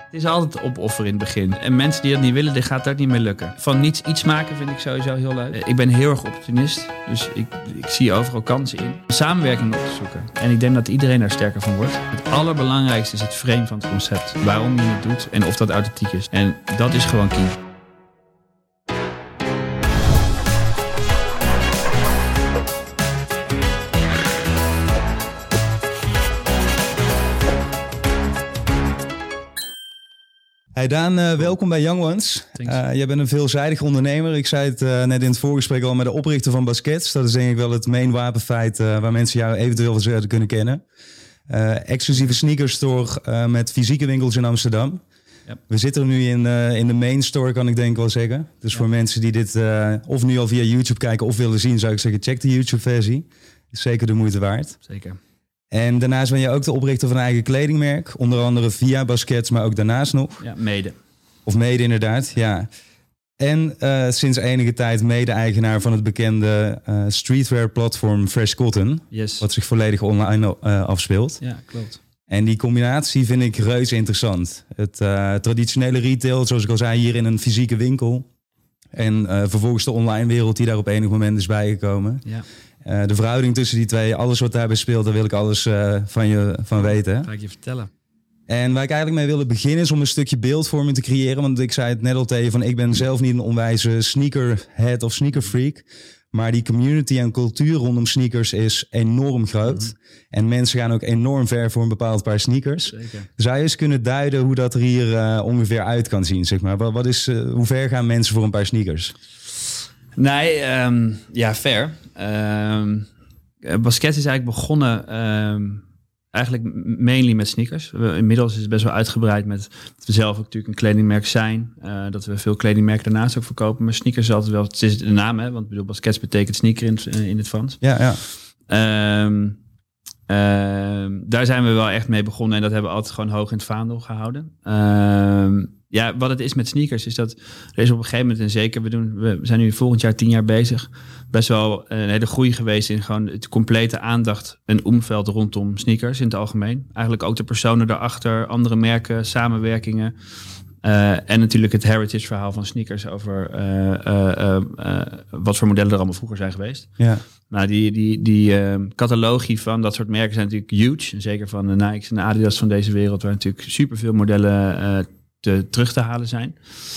Het is altijd opofferen in het begin. En mensen die dat niet willen, die gaat dat niet meer lukken. Van niets iets maken vind ik sowieso heel leuk. Ik ben heel erg opportunist, dus ik zie overal kansen in. Samenwerking op te zoeken. En ik denk dat iedereen daar sterker van wordt. Het allerbelangrijkste is het frame van het concept. Waarom je het doet en of dat authentiek is. En dat is gewoon key. Hey Daan, welkom bij Young Ones. Jij bent een veelzijdig ondernemer. Ik zei het net in het voorgesprek al, maar de oprichter van Baskets. Dat is denk ik wel het main wapenfeit waar mensen jou eventueel van zouden kunnen kennen. Exclusieve sneakerstore met fysieke winkels in Amsterdam. Yep. We zitten nu in de main store, kan ik denk wel zeggen. Dus voor mensen die dit of nu al via YouTube kijken of willen zien, zou ik zeggen, check de YouTube-versie. Is zeker de moeite waard. Zeker. En daarnaast ben je ook de oprichter van een eigen kledingmerk. Onder andere via Baskets, maar ook daarnaast nog. Ja, mede. Of mede inderdaad, ja. En sinds enige tijd mede-eigenaar van het bekende streetwear-platform Fresh Cotton. Yes. Wat zich volledig online afspeelt. Ja, klopt. En die combinatie vind ik reuze interessant. Het traditionele retail, zoals ik al zei, hier in een fysieke winkel. En vervolgens de online wereld die daar op enig moment is bijgekomen. Ja. De verhouding tussen die twee, alles wat daarbij speelt, daar wil ik alles van je van weten. Dat ga ik je vertellen. En waar ik eigenlijk mee willen beginnen is om een stukje beeldvorming te creëren. Want ik zei het net al tegen je, van ik ben zelf niet een onwijze sneakerhead of sneakerfreak. Maar die community en cultuur rondom sneakers is enorm groot. Mm-hmm. En mensen gaan ook enorm ver voor een bepaald paar sneakers. Zeker. Zou je eens kunnen duiden hoe dat er hier ongeveer uit kan zien? Zeg maar? Hoe ver gaan mensen voor een paar sneakers? Nee, ja, fair. Baskets is eigenlijk begonnen eigenlijk mainly met sneakers. Inmiddels is het best wel uitgebreid met dat we zelf ook natuurlijk een kledingmerk zijn. Dat we veel kledingmerken daarnaast ook verkopen. Maar sneakers is altijd wel, het is de naam, hè? Want ik bedoel, Baskets betekent sneaker in het Frans. Ja. Daar zijn we wel echt mee begonnen en dat hebben we altijd gewoon hoog in het vaandel gehouden. Ja, wat het is met sneakers is dat er is op een gegeven moment, en zeker we zijn nu volgend jaar 10 jaar bezig, best wel een hele groei geweest in gewoon het complete aandacht en omveld rondom sneakers in het algemeen. Eigenlijk ook de personen daarachter, andere merken, samenwerkingen. En natuurlijk het heritage verhaal van sneakers over wat voor modellen er allemaal vroeger zijn geweest. Ja. Nou, die catalogie van dat soort merken zijn natuurlijk huge. En zeker van de Nike's en de Adidas van deze wereld, waar natuurlijk superveel modellen terug te halen zijn.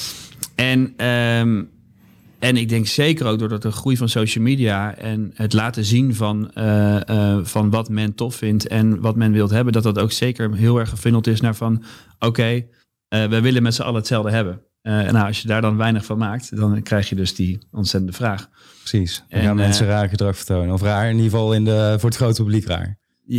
En ik denk zeker ook doordat de groei van social media en het laten zien van wat men tof vindt en wat men wilt hebben, dat ook zeker heel erg gefunneld is naar van oké, wij willen met z'n allen hetzelfde hebben. Nou, als je daar dan weinig van maakt, dan krijg je dus die ontzettende vraag. Precies. Dan gaan mensen raar gedrag vertonen. Of raar, in ieder geval voor het grote publiek raar.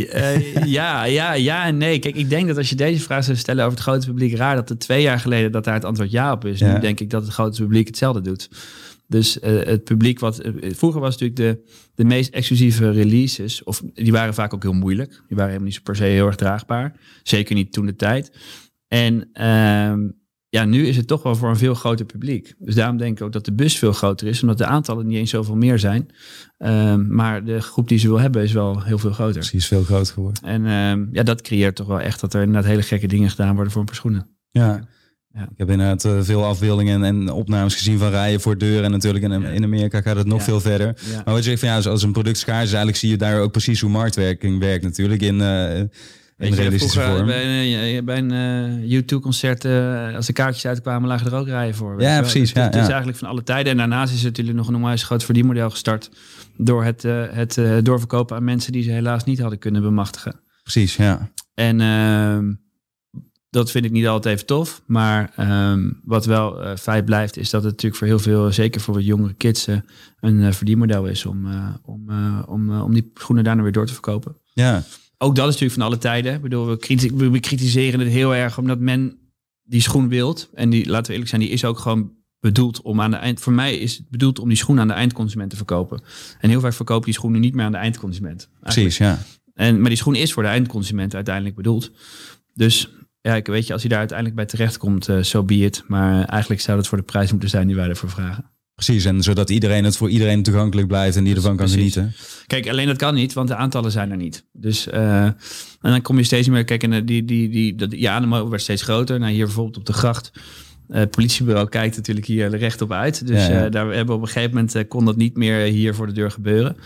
Ja en nee. Kijk, ik denk dat als je deze vraag zou stellen over het grote publiek raar, dat het 2 jaar geleden dat daar het antwoord ja op is. Ja. Nu denk ik dat het grote publiek hetzelfde doet. Dus het publiek vroeger was natuurlijk de meest exclusieve releases, of die waren vaak ook heel moeilijk. Die waren helemaal niet per se heel erg draagbaar. Zeker niet toen de tijd. En nu is het toch wel voor een veel groter publiek. Dus daarom denk ik ook dat de bus veel groter is, omdat de aantallen niet eens zoveel meer zijn. Maar de groep die ze wil hebben is wel heel veel groter. Precies, veel groter geworden. En dat creëert toch wel echt dat er inderdaad hele gekke dingen gedaan worden voor een paar schoenen. Ja. Ik heb inderdaad veel afbeeldingen en opnames gezien van rijen voor deuren. En natuurlijk in Amerika gaat het nog veel verder. Ja. Maar wat je zegt van als een product schaars is, eigenlijk zie je daar ook precies hoe marktwerking werkt natuurlijk in realistische vorm. Bij een U2-concert, als de kaartjes uitkwamen, lagen er ook rijen voor. Ja, precies. Het is eigenlijk van alle tijden. En daarnaast is het natuurlijk nog een onwijs groot verdienmodel gestart door het doorverkopen aan mensen die ze helaas niet hadden kunnen bemachtigen. Precies, ja. En dat vind ik niet altijd even tof. Maar wat wel feit blijft, is dat het natuurlijk voor heel veel, zeker voor wat jongere kids, een verdienmodel is om die schoenen daarna weer door te verkopen. Ja. Ook dat is natuurlijk van alle tijden. Ik bedoel, we kritiseren het heel erg omdat men die schoen wilt. En die, laten we eerlijk zijn, die is ook gewoon bedoeld om aan de eind. Voor mij is het bedoeld om die schoen aan de eindconsument te verkopen. En heel vaak verkopen die schoenen niet meer aan de eindconsument. Precies, ja. Maar die schoen is voor de eindconsument uiteindelijk bedoeld. Dus ja, weet je, als hij daar uiteindelijk bij terecht komt, so be it. Maar eigenlijk zou dat voor de prijs moeten zijn die wij ervoor vragen. Precies, en zodat het voor iedereen toegankelijk blijft en die ervan kan genieten. Kijk, alleen dat kan niet, want de aantallen zijn er niet. Dus en dan kom je steeds meer... Kijk, en die adem werd steeds groter. Nou, hier bijvoorbeeld op de gracht. Het politiebureau kijkt natuurlijk hier recht op uit. Dus daar hebben op een gegeven moment... kon dat niet meer hier voor de deur gebeuren.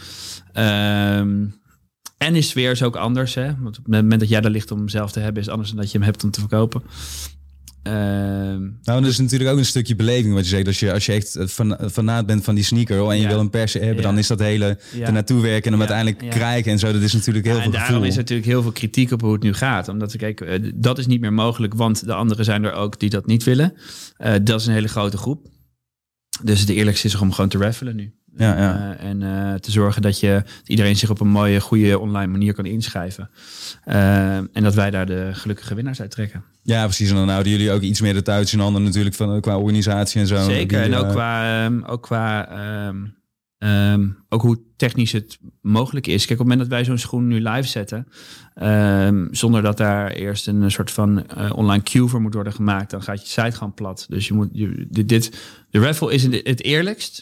En de sfeer is ook anders. Hè? Want op het moment dat jij daar ligt om hem zelf te hebben... is anders dan dat je hem hebt om te verkopen. Nou, dat is natuurlijk ook een stukje beleving wat je zegt. Als je echt fanaat bent van die sneaker en je wil hem per se hebben, dan is dat hele ernaartoe werken en hem uiteindelijk krijgen en zo. Dat is natuurlijk heel veel gevoel. En daarom is natuurlijk heel veel kritiek op hoe het nu gaat. Omdat dat is niet meer mogelijk, want de anderen zijn er ook die dat niet willen. Dat is een hele grote groep. Dus het eerlijkste is om gewoon te raffelen nu. En te zorgen dat iedereen zich op een mooie, goede online manier kan inschrijven. En dat wij daar de gelukkige winnaars uit trekken. Ja, precies. En dan houden jullie ook iets meer de touwtjes in handen natuurlijk qua organisatie en zo. Zeker. En ook hoe technisch het mogelijk is. Kijk, op het moment dat wij zo'n schoen nu live zetten, zonder dat daar eerst een soort van online queue voor moet worden gemaakt, dan gaat je site gewoon plat. Dus de raffle is het eerlijkst.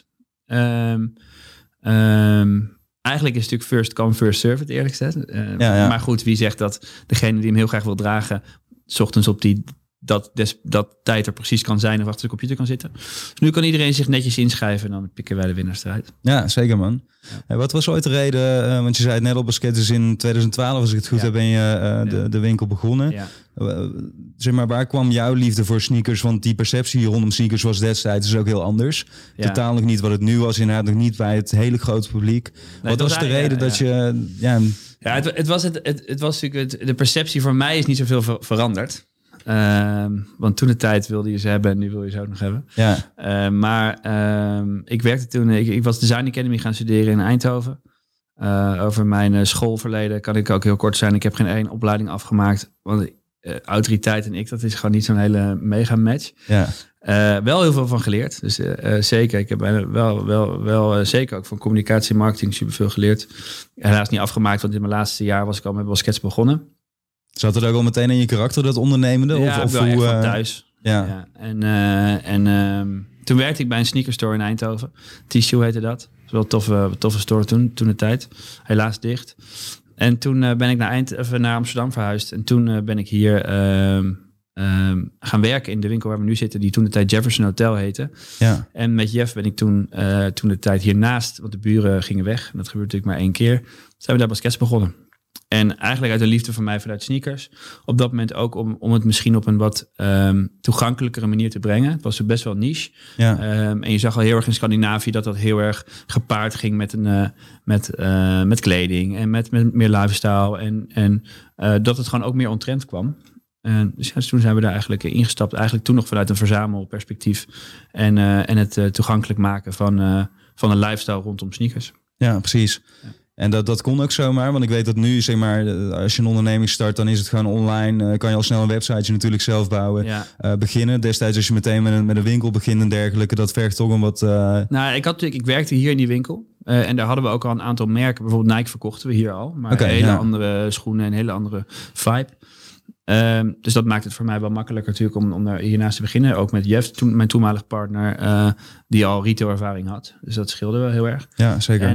Eigenlijk is het natuurlijk first come, first serve het eerlijkste. Maar goed, wie zegt dat degene die hem heel graag wil dragen, 's ochtends op dat tijd er precies kan zijn of achter de computer kan zitten. Dus nu kan iedereen zich netjes inschrijven en dan pikken wij de winnaars eruit. Ja, zeker man. Wat was ooit de reden, want je zei het net al, Basket is in 2012, als ik het goed heb, ben je de winkel begonnen. Ja. Zeg maar, waar kwam jouw liefde voor sneakers? Want die perceptie rondom sneakers was destijds dus ook heel anders. Ja. Totaal nog niet wat het nu was, inderdaad nog niet bij het hele grote publiek. Nee, wat was de reden dat je... Het was natuurlijk de perceptie voor mij is niet zoveel veranderd. Want toen de tijd wilde je ze hebben en nu wil je ze ook nog hebben. Ja. Maar ik werkte toen... Ik was Design Academy gaan studeren in Eindhoven. Over mijn schoolverleden kan ik ook heel kort zijn. Ik heb geen één opleiding afgemaakt. Want autoriteit en dat is gewoon niet zo'n hele mega match. Ja. Wel heel veel van geleerd. Dus zeker. Ik heb wel zeker ook van communicatie en marketing superveel geleerd. Helaas niet afgemaakt, want in mijn laatste jaar was ik al met baskets begonnen. Zat het ook al meteen in je karakter, dat ondernemende? Ja, of wel echt van thuis. Ja. Toen werkte ik bij een sneakerstore in Eindhoven. T-Shoe heette dat. Dat was wel een toffe store toen de tijd. Helaas dicht. En toen ben ik naar Amsterdam verhuisd. En toen ben ik hier gaan werken in de winkel waar we nu zitten, die toen de tijd Jefferson Hotel heette. Ja. En met Jeff ben ik toen de tijd hiernaast, want de buren gingen weg. En dat gebeurde natuurlijk maar 1 keer. Zijn we daar baskets begonnen. En eigenlijk uit de liefde van mij vanuit sneakers. Op dat moment ook om het misschien op een wat toegankelijkere manier te brengen. Het was best wel niche. Ja. En je zag al heel erg in Scandinavië dat heel erg gepaard ging met kleding. En met meer lifestyle. En dat het gewoon ook meer ontrend kwam. Dus toen zijn we daar eigenlijk ingestapt. Eigenlijk toen nog vanuit een verzamelperspectief. En het toegankelijk maken van een lifestyle rondom sneakers. Ja, precies. Ja. En dat kon ook zomaar, want ik weet dat nu, zeg maar, als je een onderneming start, dan is het gewoon online. Kan je al snel een websiteje natuurlijk zelf bouwen, beginnen. Destijds als je meteen met een winkel begint en dergelijke, dat vergt toch een wat... Nou, ik werkte hier in die winkel. En daar hadden we ook al een aantal merken. Bijvoorbeeld Nike verkochten we hier al. Maar hele andere schoenen en een hele andere vibe. Dus dat maakt het voor mij wel makkelijker natuurlijk om daar hiernaast te beginnen. Ook met Jeff, mijn toenmalige partner, die al retailervaring had. Dus dat scheelde wel heel erg. Ja, zeker.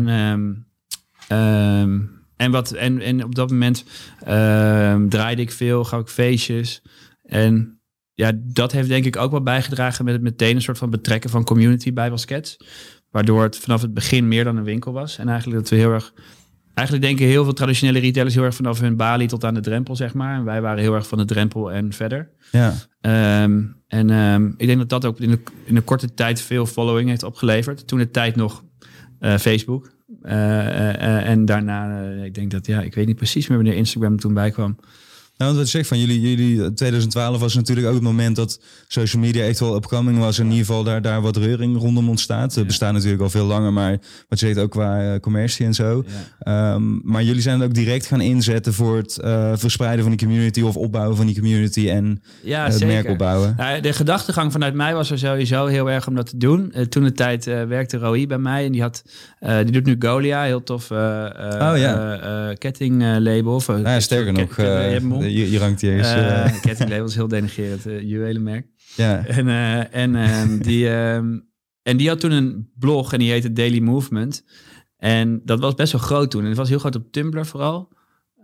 En op dat moment draaide ik veel, gaf ik feestjes. En ja, dat heeft denk ik ook wel bijgedragen met het meteen een soort van betrekken van community bij Baskets. Waardoor het vanaf het begin meer dan een winkel was. En eigenlijk dat we heel erg... Eigenlijk denken heel veel traditionele retailers heel erg vanaf hun balie tot aan de drempel, zeg maar. En wij waren heel erg van de drempel en verder. Ja. Ik denk dat ook in een korte tijd veel following heeft opgeleverd. Toen de tijd nog Facebook... en daarna, ik denk dat, ik weet niet precies meer wanneer Instagram toen bijkwam. Nou, wat ik zeg van jullie 2012 was natuurlijk ook het moment dat social media echt wel upcoming was. In ieder geval daar wat reuring rondom ontstaat. Het bestaat natuurlijk al veel langer, maar wat je zegt ook qua commercie en zo. Ja. Maar jullie zijn het ook direct gaan inzetten voor het verspreiden van die community of opbouwen van die community en het merk opbouwen. De gedachtegang vanuit mij was er sowieso heel erg om dat te doen. Toen de tijd werkte Roy bij mij en die doet nu Golia, heel tof kettinglabel. Sterker nog, je rankt hier eens. Kettinglabel is heel denigrerend, juwelenmerk. Ja. En die had toen een blog en die heette Daily Movement. En dat was best wel groot toen. En het was heel groot op Tumblr vooral.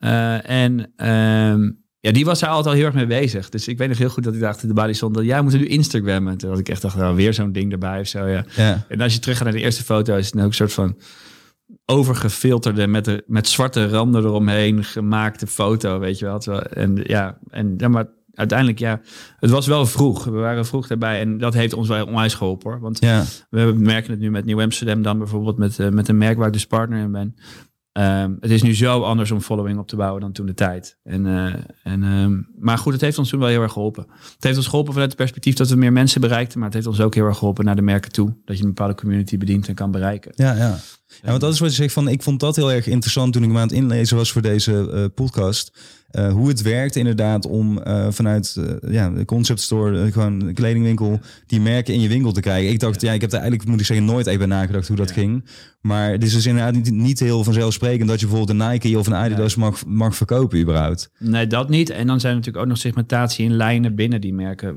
Die was daar altijd al heel erg mee bezig. Dus ik weet nog heel goed dat ik achter de balie stond. Dat we moeten nu Instagrammen. Toen had ik echt dacht, weer zo'n ding erbij of zo. Ja. En als je terug gaat naar de eerste foto, is het dan ook een soort van overgefilterde met zwarte randen eromheen gemaakte foto, weet je wel. Maar uiteindelijk, het was wel vroeg. We waren vroeg daarbij en dat heeft ons wel onwijs geholpen, hoor. Want we merken het nu met Nieuw Amsterdam dan bijvoorbeeld met een merk waar ik dus partner in ben. Het is nu zo anders om following op te bouwen dan toen de tijd. Maar goed, het heeft ons toen wel heel erg geholpen. Het heeft ons geholpen vanuit het perspectief dat we meer mensen bereikten. Maar het heeft ons ook heel erg geholpen naar de merken toe. Dat je een bepaalde community bedient en kan bereiken. Ja, want dat is wat je zegt van, ik vond dat heel erg interessant toen ik me aan het inlezen was voor deze podcast. Hoe het werkt inderdaad om vanuit de concept store, gewoon een kledingwinkel, die merken in je winkel te krijgen. Ik dacht, ik heb daar eigenlijk, moet ik zeggen, nooit even nagedacht hoe dat ging. Maar het is dus inderdaad niet heel vanzelfsprekend dat je bijvoorbeeld een Nike of een Adidas mag verkopen überhaupt. Nee, dat niet. En dan zijn er natuurlijk ook nog segmentatie in lijnen binnen die merken.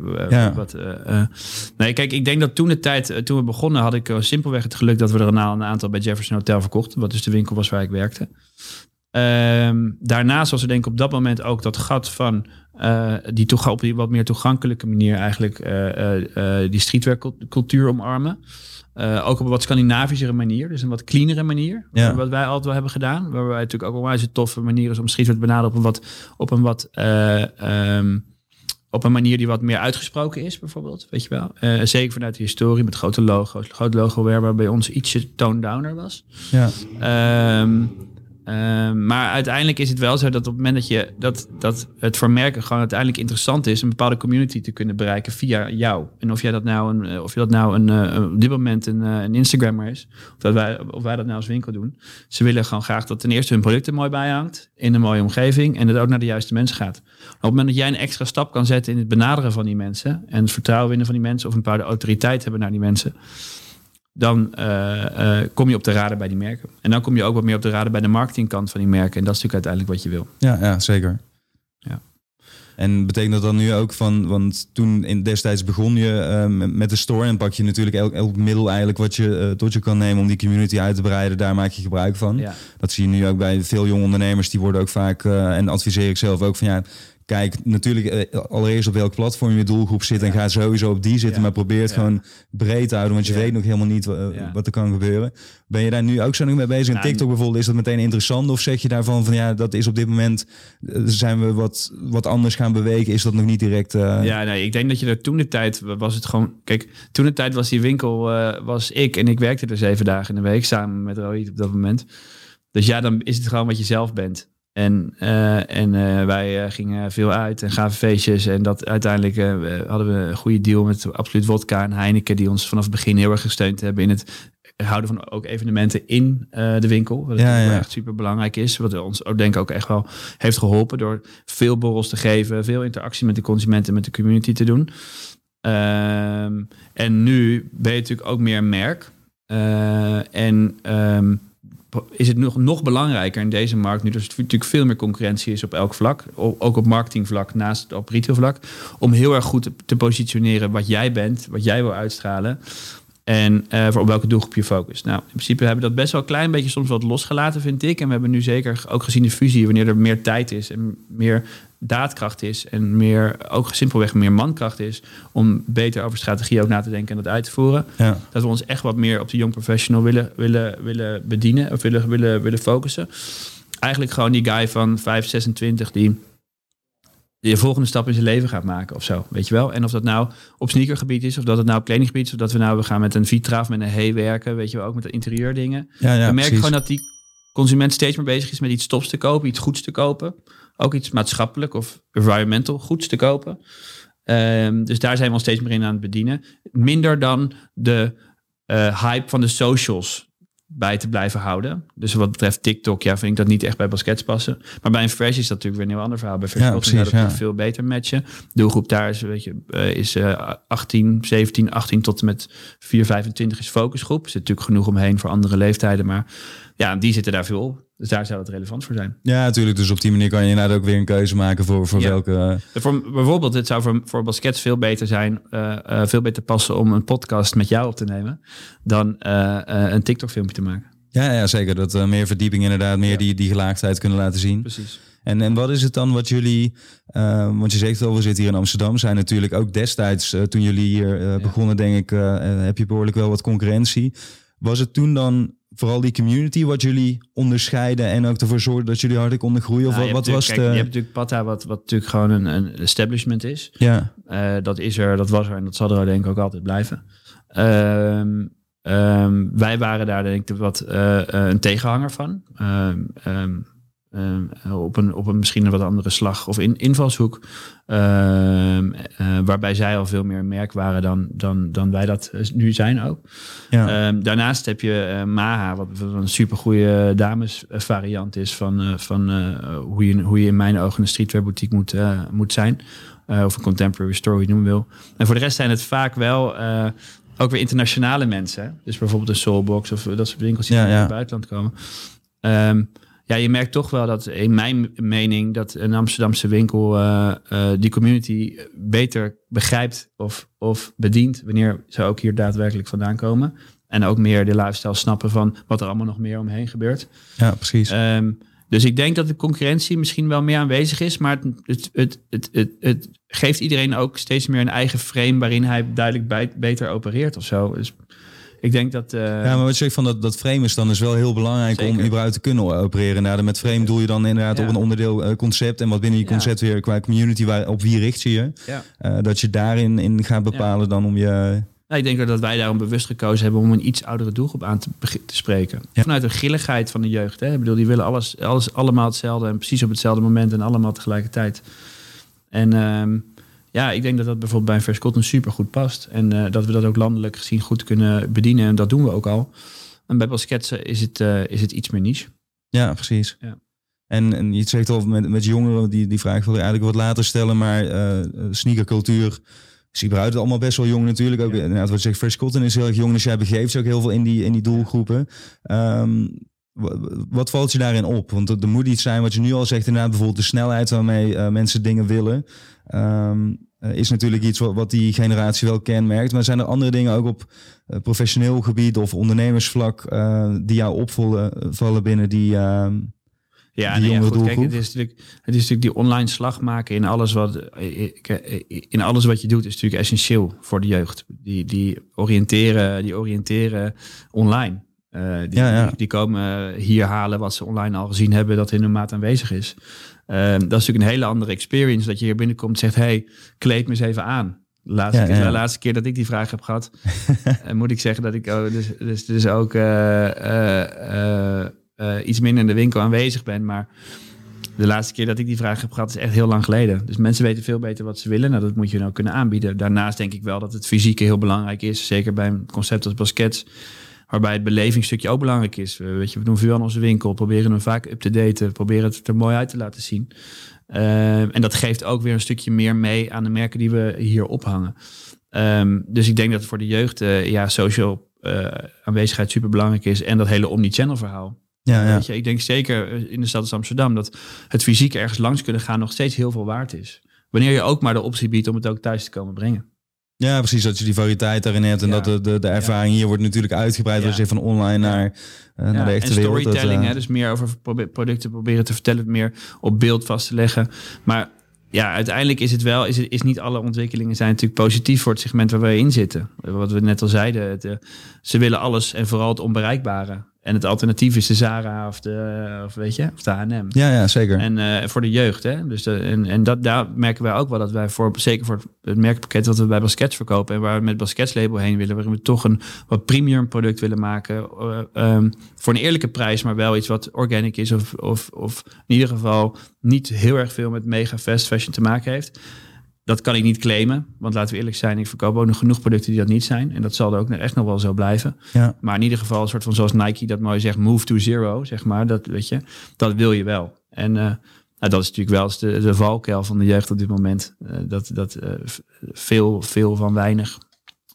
Kijk, ik denk dat toen we begonnen, had ik simpelweg het geluk dat we er een aantal bij Jefferson Hotel verkochten. Wat dus de winkel was waar ik werkte. Daarnaast was er denk ik op dat moment ook dat gat van op die wat meer toegankelijke manier eigenlijk die streetwear cultuur omarmen. Ook op een wat Scandinavischere manier, dus een wat cleanere manier. Wat wij altijd wel hebben gedaan. Waar wij natuurlijk ook wel een toffe manier is om streetwear te benaderen op een manier die wat meer uitgesproken is, bijvoorbeeld. Weet je wel. Zeker vanuit de historie met grote logo's. Groot logo waar bij ons ietsje tone downer was. Maar uiteindelijk is het wel zo dat op het moment dat het voor merken gewoon uiteindelijk interessant is een bepaalde community te kunnen bereiken via jou. En of je dat nou op dit moment een Instagrammer is, of wij dat nou als winkel doen. Ze willen gewoon graag dat ten eerste hun producten mooi bijhangt in een mooie omgeving en dat het ook naar de juiste mensen gaat. Op het moment dat jij een extra stap kan zetten in het benaderen van die mensen en het vertrouwen winnen van die mensen of een bepaalde autoriteit hebben naar die mensen, dan kom je op de radar bij die merken. En dan kom je ook wat meer op de radar bij de marketingkant van die merken. En dat is natuurlijk uiteindelijk wat je wil. Ja, zeker. Ja. En betekent dat dan nu ook want toen destijds begon je met de store en pak je natuurlijk elk middel eigenlijk wat je tot je kan nemen om die community uit te breiden. Daar maak je gebruik van. Ja. Dat zie je nu ook bij veel jonge ondernemers. Die worden ook vaak, en adviseer ik zelf ook van kijk natuurlijk allereerst op welk platform je doelgroep zit en ga sowieso op die zitten, maar probeer het gewoon breed te houden, want je weet nog helemaal niet wat er kan gebeuren. Ben je daar nu ook zo mee bezig? En TikTok bijvoorbeeld, is dat meteen interessant of zeg je daarvan van dat is op dit moment, zijn we wat anders gaan bewegen, is dat nog niet direct? Ik denk dat je er toen de tijd was het gewoon, kijk, toen de tijd was die winkel, was ik en ik werkte er 7 dagen in de week samen met Rohit op dat moment. Dus dan is het gewoon wat je zelf bent. En wij gingen veel uit en gaven feestjes. En dat uiteindelijk hadden we een goede deal met Absoluut Vodka en Heineken, die ons vanaf het begin heel erg gesteund hebben in het houden van ook evenementen in de winkel. Wat echt super belangrijk is. Wat ons ook denk ik ook echt wel heeft geholpen door veel borrels te geven, veel interactie met de consumenten, met de community te doen. En nu ben je natuurlijk ook meer een merk. Is het nog belangrijker in deze markt, nu er natuurlijk veel meer concurrentie is op elk vlak, ook op marketingvlak, naast op retailvlak, om heel erg goed te positioneren wat jij bent, wat jij wil uitstralen en op welke doelgroep je focust. Nou, in principe hebben we dat best wel een klein beetje soms wat losgelaten, vind ik. En we hebben nu zeker ook gezien de fusie, wanneer er meer tijd is en meer daadkracht is en ook simpelweg meer mankracht is om beter over strategie ook na te denken en dat uit te voeren. Ja. Dat we ons echt wat meer op de young professional willen bedienen of willen focussen. Eigenlijk gewoon die guy van 26 die de volgende stap in zijn leven gaat maken of zo, weet je wel. En of dat nou op sneakergebied is, of dat het nou op kledinggebied is, of dat we gaan met een Vitra of met een Hey werken, weet je wel, ook met de interieurdingen. We merken gewoon dat die consument steeds meer bezig is met iets tops te kopen, iets goeds te kopen. Ook iets maatschappelijk of environmental goeds te kopen. Dus daar zijn we ons steeds meer in aan het bedienen. Minder dan de hype van de socials bij te blijven houden. Dus wat betreft TikTok, vind ik dat niet echt bij baskets passen. Maar bij een Fresh is dat natuurlijk weer een heel ander verhaal. Bij Fresh zou dat veel beter matchen. De doelgroep daar is 17, 18 tot en met 4, 25 is focusgroep. Er zit natuurlijk genoeg omheen voor andere leeftijden. Maar die zitten daar veel op. Dus daar zou het relevant voor zijn. Ja, natuurlijk. Dus op die manier kan je inderdaad ook weer een keuze maken voor welke... Bijvoorbeeld, het zou voor Baskets veel beter zijn, veel beter passen om een podcast met jou op te nemen dan een TikTok-filmpje te maken. Ja, zeker. Dat meer verdieping inderdaad, meer die gelaagdheid kunnen laten zien. Precies. En wat is het dan wat jullie, want je zegt het al, we zitten hier in Amsterdam, zijn natuurlijk ook destijds, toen jullie hier begonnen, denk ik, heb je behoorlijk wel wat concurrentie. Was het toen dan vooral die community wat jullie onderscheiden en ook ervoor zorgde dat jullie harder konden groeien? Of wat was je hebt natuurlijk Patta, wat natuurlijk gewoon een establishment is. Ja. Dat is er, dat was er en dat zal er denk ik ook altijd blijven. Wij waren daar denk ik een tegenhanger van. Op een misschien een wat andere slag of invalshoek. Waarbij zij al veel meer een merk waren dan wij dat nu zijn ook. Ja. Daarnaast heb je Maha, wat een supergoeie damesvariant is van hoe je in mijn ogen een streetwear boutique moet zijn. Of een contemporary store, hoe je het noemen wil. En voor de rest zijn het vaak wel ook weer internationale mensen. Hè? Dus bijvoorbeeld een Soulbox of dat soort winkels die uit het buitenland komen. Je merkt toch wel dat in mijn mening dat een Amsterdamse winkel die community beter begrijpt of bedient wanneer ze ook hier daadwerkelijk vandaan komen. En ook meer de lifestyle snappen van wat er allemaal nog meer omheen gebeurt. Ja, precies. Dus ik denk dat de concurrentie misschien wel meer aanwezig is, maar het geeft iedereen ook steeds meer een eigen frame waarin hij duidelijk beter opereert of zo. Dus ik denk dat... maar wat je zegt van dat frame is dan is wel heel belangrijk. Zeker. Om überhaupt te kunnen opereren. Nou, met frame doe je dan inderdaad op een onderdeel concept en wat binnen die concept weer qua community op wie richt je je. Ja. Dat je daarin in gaat bepalen dan om je... Nou, ik denk dat wij daarom bewust gekozen hebben om een iets oudere doelgroep aan te spreken. Ja. Vanuit de grilligheid van de jeugd. Hè? Ik bedoel, die willen alles allemaal hetzelfde en precies op hetzelfde moment en allemaal tegelijkertijd. En ik denk dat dat bijvoorbeeld bij een Fresh Cotton super goed past. En dat we dat ook landelijk gezien goed kunnen bedienen. En dat doen we ook al. En bij Baskets is het iets meer niche. Ja, precies. Ja. En je zegt al met jongeren, die vraag wil je eigenlijk wat later stellen. Maar sneakercultuur is überhaupt allemaal best wel jong natuurlijk. Ook inderdaad, wat je zegt, Fresh Cotton is heel erg jong. Dus jij begeeft je ook heel veel in die doelgroepen. Wat valt je daarin op? Want er moet iets zijn wat je nu al zegt. Inderdaad, bijvoorbeeld de snelheid waarmee mensen dingen willen. Is natuurlijk iets wat die generatie wel kenmerkt. Maar zijn er andere dingen ook op professioneel gebied of ondernemersvlak die jou opvallen binnen die jongere doelgroep? Kijk, het is natuurlijk die online slag maken in alles wat je doet is natuurlijk essentieel voor de jeugd. Die oriënteren online. Die komen hier halen wat ze online al gezien hebben dat in hun maat aanwezig is. Dat is natuurlijk een hele andere experience dat je hier binnenkomt en zegt, hey, kleed me eens even aan. De laatste keer dat ik die vraag heb gehad, moet ik zeggen dat ik dus ook iets minder in de winkel aanwezig ben. Maar de laatste keer dat ik die vraag heb gehad is echt heel lang geleden. Dus mensen weten veel beter wat ze willen. Nou, dat moet je nou kunnen aanbieden. Daarnaast denk ik wel dat het fysieke heel belangrijk is. Zeker bij een concept als Baskets, waarbij het belevingstukje ook belangrijk is. We doen veel aan onze winkel, proberen hem vaak up-to-date, proberen het er mooi uit te laten zien. En dat geeft ook weer een stukje meer mee aan de merken die we hier ophangen. Dus ik denk dat voor de jeugd social aanwezigheid super belangrijk is. En dat hele omnichannel verhaal. Ja. Weet je, ik denk zeker in de stad als Amsterdam dat het fysiek ergens langs kunnen gaan nog steeds heel veel waard is. Wanneer je ook maar de optie biedt om het ook thuis te komen brengen. Ja, precies. Dat je die variëteit daarin hebt. En dat de ervaring hier wordt natuurlijk uitgebreid. Als je van online naar de echte wereld. En storytelling, dus meer over producten proberen te vertellen. Meer op beeld vast te leggen. Maar ja, uiteindelijk is het wel... Is niet alle ontwikkelingen zijn natuurlijk positief voor het segment waar we in zitten. Wat we net al zeiden. Ze willen alles en vooral het onbereikbare. En het alternatief is de Zara of de H&M. Ja, zeker. En voor de jeugd. Hè? Dus daar merken wij ook wel dat wij zeker voor het merkpakket wat we bij Baskets verkopen en waar we met Baskets label heen willen, waarin we toch een wat premium product willen maken. Voor een eerlijke prijs, maar wel iets wat organic is of in ieder geval niet heel erg veel met mega fast fashion te maken heeft. Dat kan ik niet claimen, want laten we eerlijk zijn, ik verkoop ook nog genoeg producten die dat niet zijn. En dat zal er ook echt nog wel zo blijven. Ja. Maar in ieder geval een soort van zoals Nike dat mooi zegt, move to zero, zeg maar. Dat weet je, dat wil je wel. En dat is natuurlijk wel de valkuil van de jeugd op dit moment. Veel van weinig.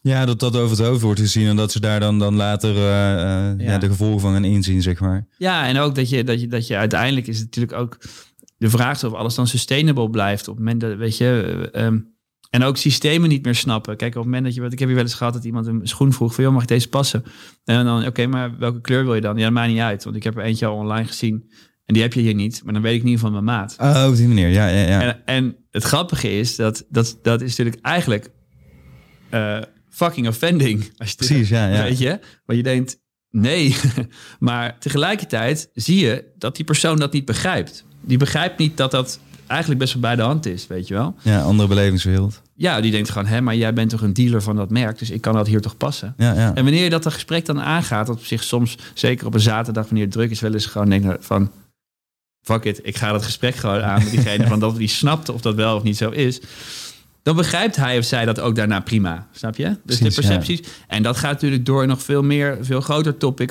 Ja, dat over het hoofd wordt gezien en dat ze daar dan later de gevolgen van gaan inzien, zeg maar. Ja, en ook dat je uiteindelijk is het natuurlijk ook de vraag of alles dan sustainable blijft. Op het moment dat, weet je, en ook systemen niet meer snappen. Kijk, op het moment dat ik heb hier wel eens gehad dat iemand een schoen vroeg van, joh, mag ik deze passen? En dan, oké, maar welke kleur wil je dan? Ja, dat maakt niet uit, want ik heb er eentje al online gezien en die heb je hier niet, maar dan weet ik in ieder geval mijn maat. Oh, op die manier, ja. En het grappige is dat is natuurlijk eigenlijk fucking offending. Als je precies, weet je, want je denkt, nee, maar tegelijkertijd zie je dat die persoon dat niet begrijpt. Die begrijpt niet dat eigenlijk best wel bij de hand is, weet je wel. Ja, andere belevingswereld. Ja, die denkt gewoon, maar jij bent toch een dealer van dat merk, dus ik kan dat hier toch passen. Ja. En wanneer je dat gesprek dan aangaat, dat op zich soms, zeker op een zaterdag, wanneer het druk is, wel eens gewoon denken van, fuck it, ik ga dat gesprek gewoon aan met diegene van dat die snapt of dat wel of niet zo is. Dan begrijpt hij of zij dat ook daarna prima, snap je? Dus precies, de percepties. Ja. En dat gaat natuurlijk door nog veel groter topic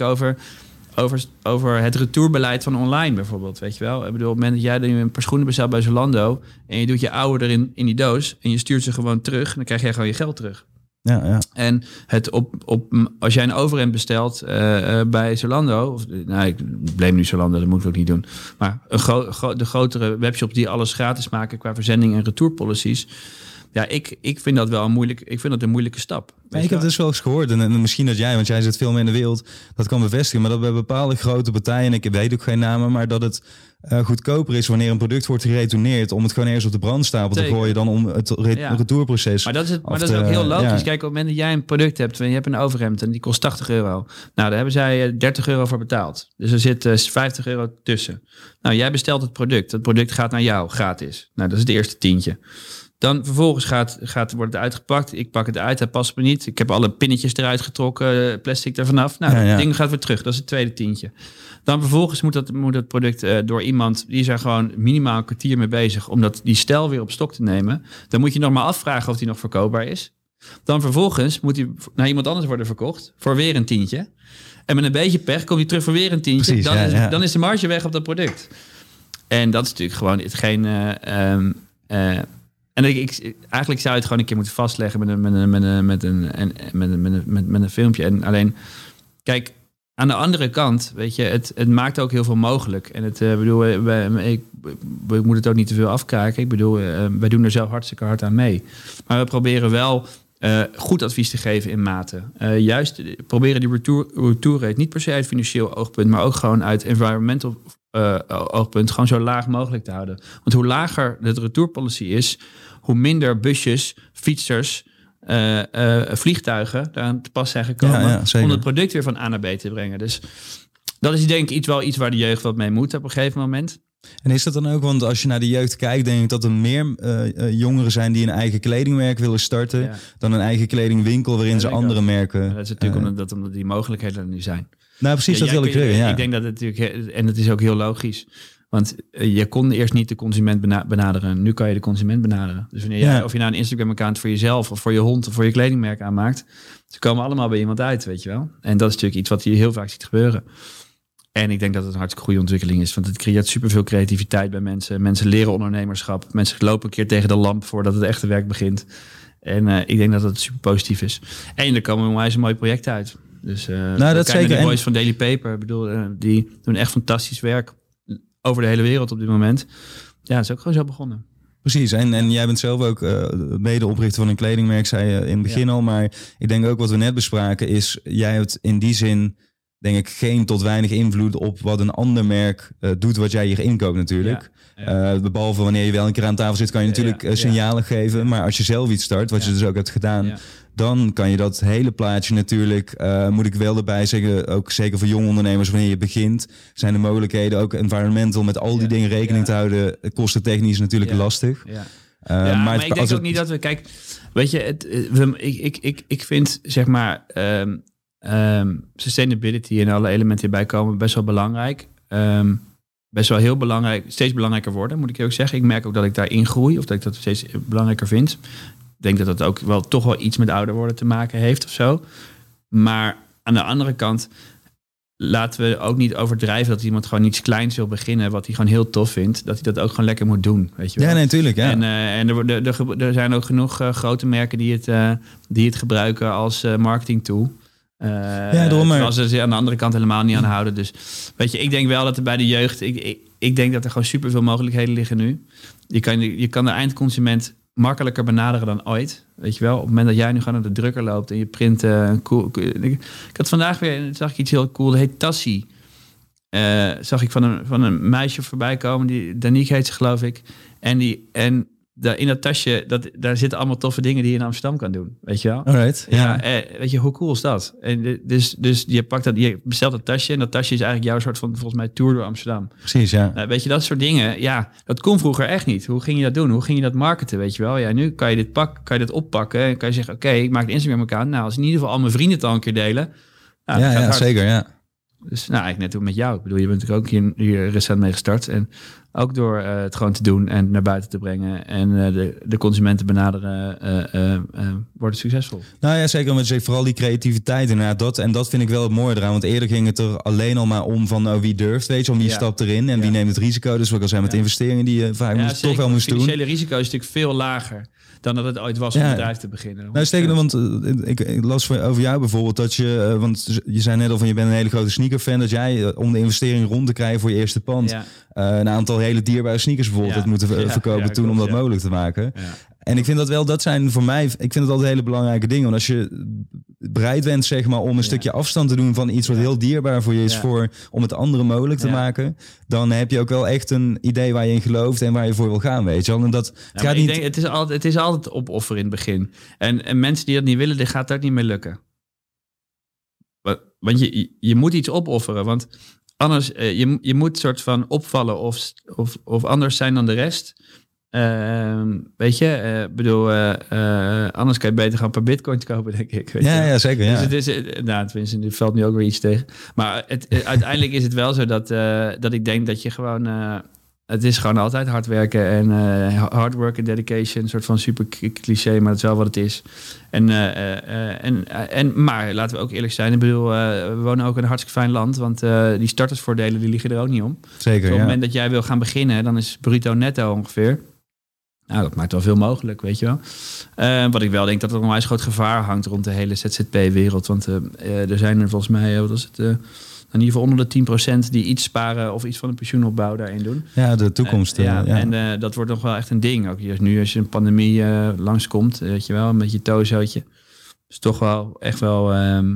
over het retourbeleid van online bijvoorbeeld, weet je wel. Ik bedoel, op het moment dat jij een paar schoenen bestelt bij Zalando en je doet je oude erin in die doos en je stuurt ze gewoon terug, dan krijg jij gewoon je geld terug. Ja. En als jij een overhemd bestelt bij Zalando, ik blame nu Zalando, dat moet ik ook niet doen. Maar de grotere webshops die alles gratis maken qua verzending en retourpolicies. Ja, ik vind dat wel een moeilijke stap. Ja, ik heb dus wel eens gehoord, en misschien dat jij, want jij zit veel meer in de wereld, dat kan bevestigen, maar dat bij bepaalde grote partijen, en ik weet ook geen namen, maar dat het goedkoper is wanneer een product wordt geretourneerd om het gewoon ergens op de brandstapel te gooien dan om het retourproces. Maar dat is ook heel logisch. Ja. Kijk, op het moment dat jij een product hebt en je hebt een overhemd en die kost €80. Nou, daar hebben zij €30 voor betaald. Dus er zit €50 tussen. Nou, jij bestelt het product. Het product gaat naar jou gratis. Nou, dat is het eerste tientje. Dan vervolgens wordt het uitgepakt. Ik pak het uit, hij past me niet. Ik heb alle pinnetjes eruit getrokken, plastic er vanaf. Nou, het ding gaat weer terug. Dat is het tweede tientje. Dan vervolgens moet het product door iemand, die is er gewoon minimaal een kwartier mee bezig om die stijl weer op stok te nemen. Dan moet je nog maar afvragen of die nog verkoopbaar is. Dan vervolgens moet hij naar iemand anders worden verkocht voor weer een tientje. En met een beetje pech komt hij terug voor weer een tientje. Precies, dan is de marge weg op dat product. En dat is natuurlijk gewoon hetgeen. En eigenlijk zou je het gewoon een keer moeten vastleggen met een filmpje. En alleen, kijk, aan de andere kant, weet je, het maakt ook heel veel mogelijk. En ik moet het ook niet te veel afkraken. Ik bedoel, wij doen er zelf hartstikke hard aan mee. Maar we proberen wel goed advies te geven in mate. Juist proberen die retour rate niet per se uit financieel oogpunt, maar ook gewoon uit environmental oogpunt gewoon zo laag mogelijk te houden. Want hoe lager de retourpolicy is, hoe minder busjes, fietsers, vliegtuigen daar aan te pas zijn gekomen om het product weer van A naar B te brengen. Dus dat is denk ik iets waar de jeugd wat mee moet op een gegeven moment. En is dat dan ook, want als je naar de jeugd kijkt, denk ik dat er meer jongeren zijn die een eigen kledingmerk willen starten dan een eigen kledingwinkel waarin ze andere merken. Maar dat is natuurlijk omdat die mogelijkheden er nu zijn. Nou, precies, dat wil ik zeggen. Ja. Ik denk dat het natuurlijk, en het is ook heel logisch. Want je kon eerst niet de consument benaderen. Nu kan je de consument benaderen. Dus wanneer of je nou een Instagram-account voor jezelf of voor je hond of voor je kledingmerk aanmaakt, ze komen allemaal bij iemand uit, weet je wel. En dat is natuurlijk iets wat je heel vaak ziet gebeuren. En ik denk dat het een hartstikke goede ontwikkeling is. Want het creëert superveel creativiteit bij mensen. Mensen leren ondernemerschap. Mensen lopen een keer tegen de lamp voordat het echte werk begint. En ik denk dat het super positief is. En er komen onwijs mooie projecten uit. Dus dat zeker. De boys van Daily Paper, ik bedoel, die doen echt fantastisch werk over de hele wereld op dit moment. Ja, het is ook gewoon zo begonnen. Precies, en jij bent zelf ook medeoprichter van een kledingmerk, zei je in het begin al. Maar ik denk ook wat we net bespraken is, jij hebt in die zin, denk ik, geen tot weinig invloed op wat een ander merk doet wat jij hier inkoopt natuurlijk. Behalve wanneer je wel een keer aan tafel zit, kan je natuurlijk signalen geven. Maar als je zelf iets start, wat je dus ook hebt gedaan, dan kan je dat hele plaatje natuurlijk, moet ik wel erbij zeggen, ook zeker voor jonge ondernemers, wanneer je begint, zijn de mogelijkheden ook environmental met al die dingen rekening te houden, kostentechnisch natuurlijk lastig. Maar ik denk ook niet dat we, kijk, weet je, ik vind zeg maar sustainability en alle elementen hierbij komen best wel belangrijk. Best wel heel belangrijk, steeds belangrijker worden, moet ik ook zeggen. Ik merk ook dat ik daarin groei, of dat ik dat steeds belangrijker vind. Ik denk dat dat ook wel toch wel iets met ouder worden te maken heeft of zo. Maar aan de andere kant, laten we ook niet overdrijven dat iemand gewoon iets kleins wil beginnen, wat hij gewoon heel tof vindt, dat hij dat ook gewoon lekker moet doen. Weet je wel? Ja, nee, natuurlijk. Ja. En er zijn ook genoeg grote merken die het gebruiken als marketing tool. Terwijl ze aan de andere kant helemaal niet aan houden. Dus weet je, ik denk wel dat er bij de jeugd, ik denk dat er gewoon superveel mogelijkheden liggen nu. Je kan de eindconsument makkelijker benaderen dan ooit. Weet je wel, op het moment dat jij nu gewoon naar de drukker loopt en je print ik had vandaag weer, zag ik iets heel cool, dat heet Tassie. Zag ik van een meisje voorbij komen, Danique heet ze, geloof ik. En in dat tasje, daar zitten allemaal toffe dingen die je in Amsterdam kan doen. Weet je wel? Alright. Ja. Weet je, hoe cool is dat? En dus je bestelt dat tasje en dat tasje is eigenlijk jouw soort van, volgens mij, tour door Amsterdam. Precies, ja. Weet je, dat soort dingen, ja, dat kon vroeger echt niet. Hoe ging je dat doen? Hoe ging je dat marketen, weet je wel? Ja, nu kan je dit oppakken en kan je zeggen, oké, ik maak een Instagram-account. Nou, als in ieder geval al mijn vrienden het al een keer delen. Nou, ja, zeker, ja. Dus eigenlijk net ook met jou. Ik bedoel, je bent natuurlijk ook hier recent mee gestart. En ook door het gewoon te doen en naar buiten te brengen en de consumenten benaderen, wordt het succesvol. Nou ja, zeker. Want vooral die creativiteit inderdaad. En dat vind ik wel het mooie eraan. Want eerder ging het er alleen al maar om van wie durft, weet je, om wie stapt erin en wie neemt het risico. Dus wat ik al zei met investeringen die je vaak toch wel moest doen. Het financiële risico is natuurlijk veel lager dan dat het ooit was om een bedrijf te beginnen. Nou, steken, want ik las over jou bijvoorbeeld dat je, want je zei net al van je bent een hele grote sneakerfan, dat jij om de investering rond te krijgen voor je eerste pand een aantal hele dierbare sneakers bijvoorbeeld had moeten verkopen toen om dat mogelijk te maken. Ja. En ik vind dat zijn voor mij, ik vind het altijd hele belangrijke dingen. Want als je bereid bent, zeg maar, om een stukje afstand te doen van iets wat heel dierbaar voor je is, om het andere mogelijk te maken, dan heb je ook wel echt een idee waar je in gelooft en waar je voor wil gaan, weet je wel. En dat gaat niet. Ik denk, het is altijd opofferen in het begin. En mensen die dat niet willen, die gaat dat niet meer lukken. Want je moet iets opofferen, want anders, je moet soort van opvallen of anders zijn dan de rest. Weet je, anders kan je beter gaan een paar bitcoins kopen, denk ik. Weet je? Ja, zeker. Ja. Dus het is, tenminste, er valt nu ook weer iets tegen. Maar uiteindelijk is het wel zo dat ik denk dat je gewoon, het is gewoon altijd hard werken en hard work en dedication, een soort van super cliché, maar dat is wel wat het is. Maar laten we ook eerlijk zijn, ik bedoel, we wonen ook in een hartstikke fijn land, want die startersvoordelen die liggen er ook niet om. Zeker. Dus op het moment dat jij wil gaan beginnen, dan is bruto netto ongeveer. Nou, dat maakt wel veel mogelijk, weet je wel. Wat ik wel denk dat er een onwijs groot gevaar hangt rond de hele ZZP-wereld. Want er zijn er volgens mij, wat is het, in ieder geval onder de 10% die iets sparen of iets van een pensioenopbouw daarin doen. Ja, de toekomst. En dat wordt nog wel echt een ding. Ook nu als je een pandemie langskomt, weet je wel, met je tozootje. Is toch wel echt wel.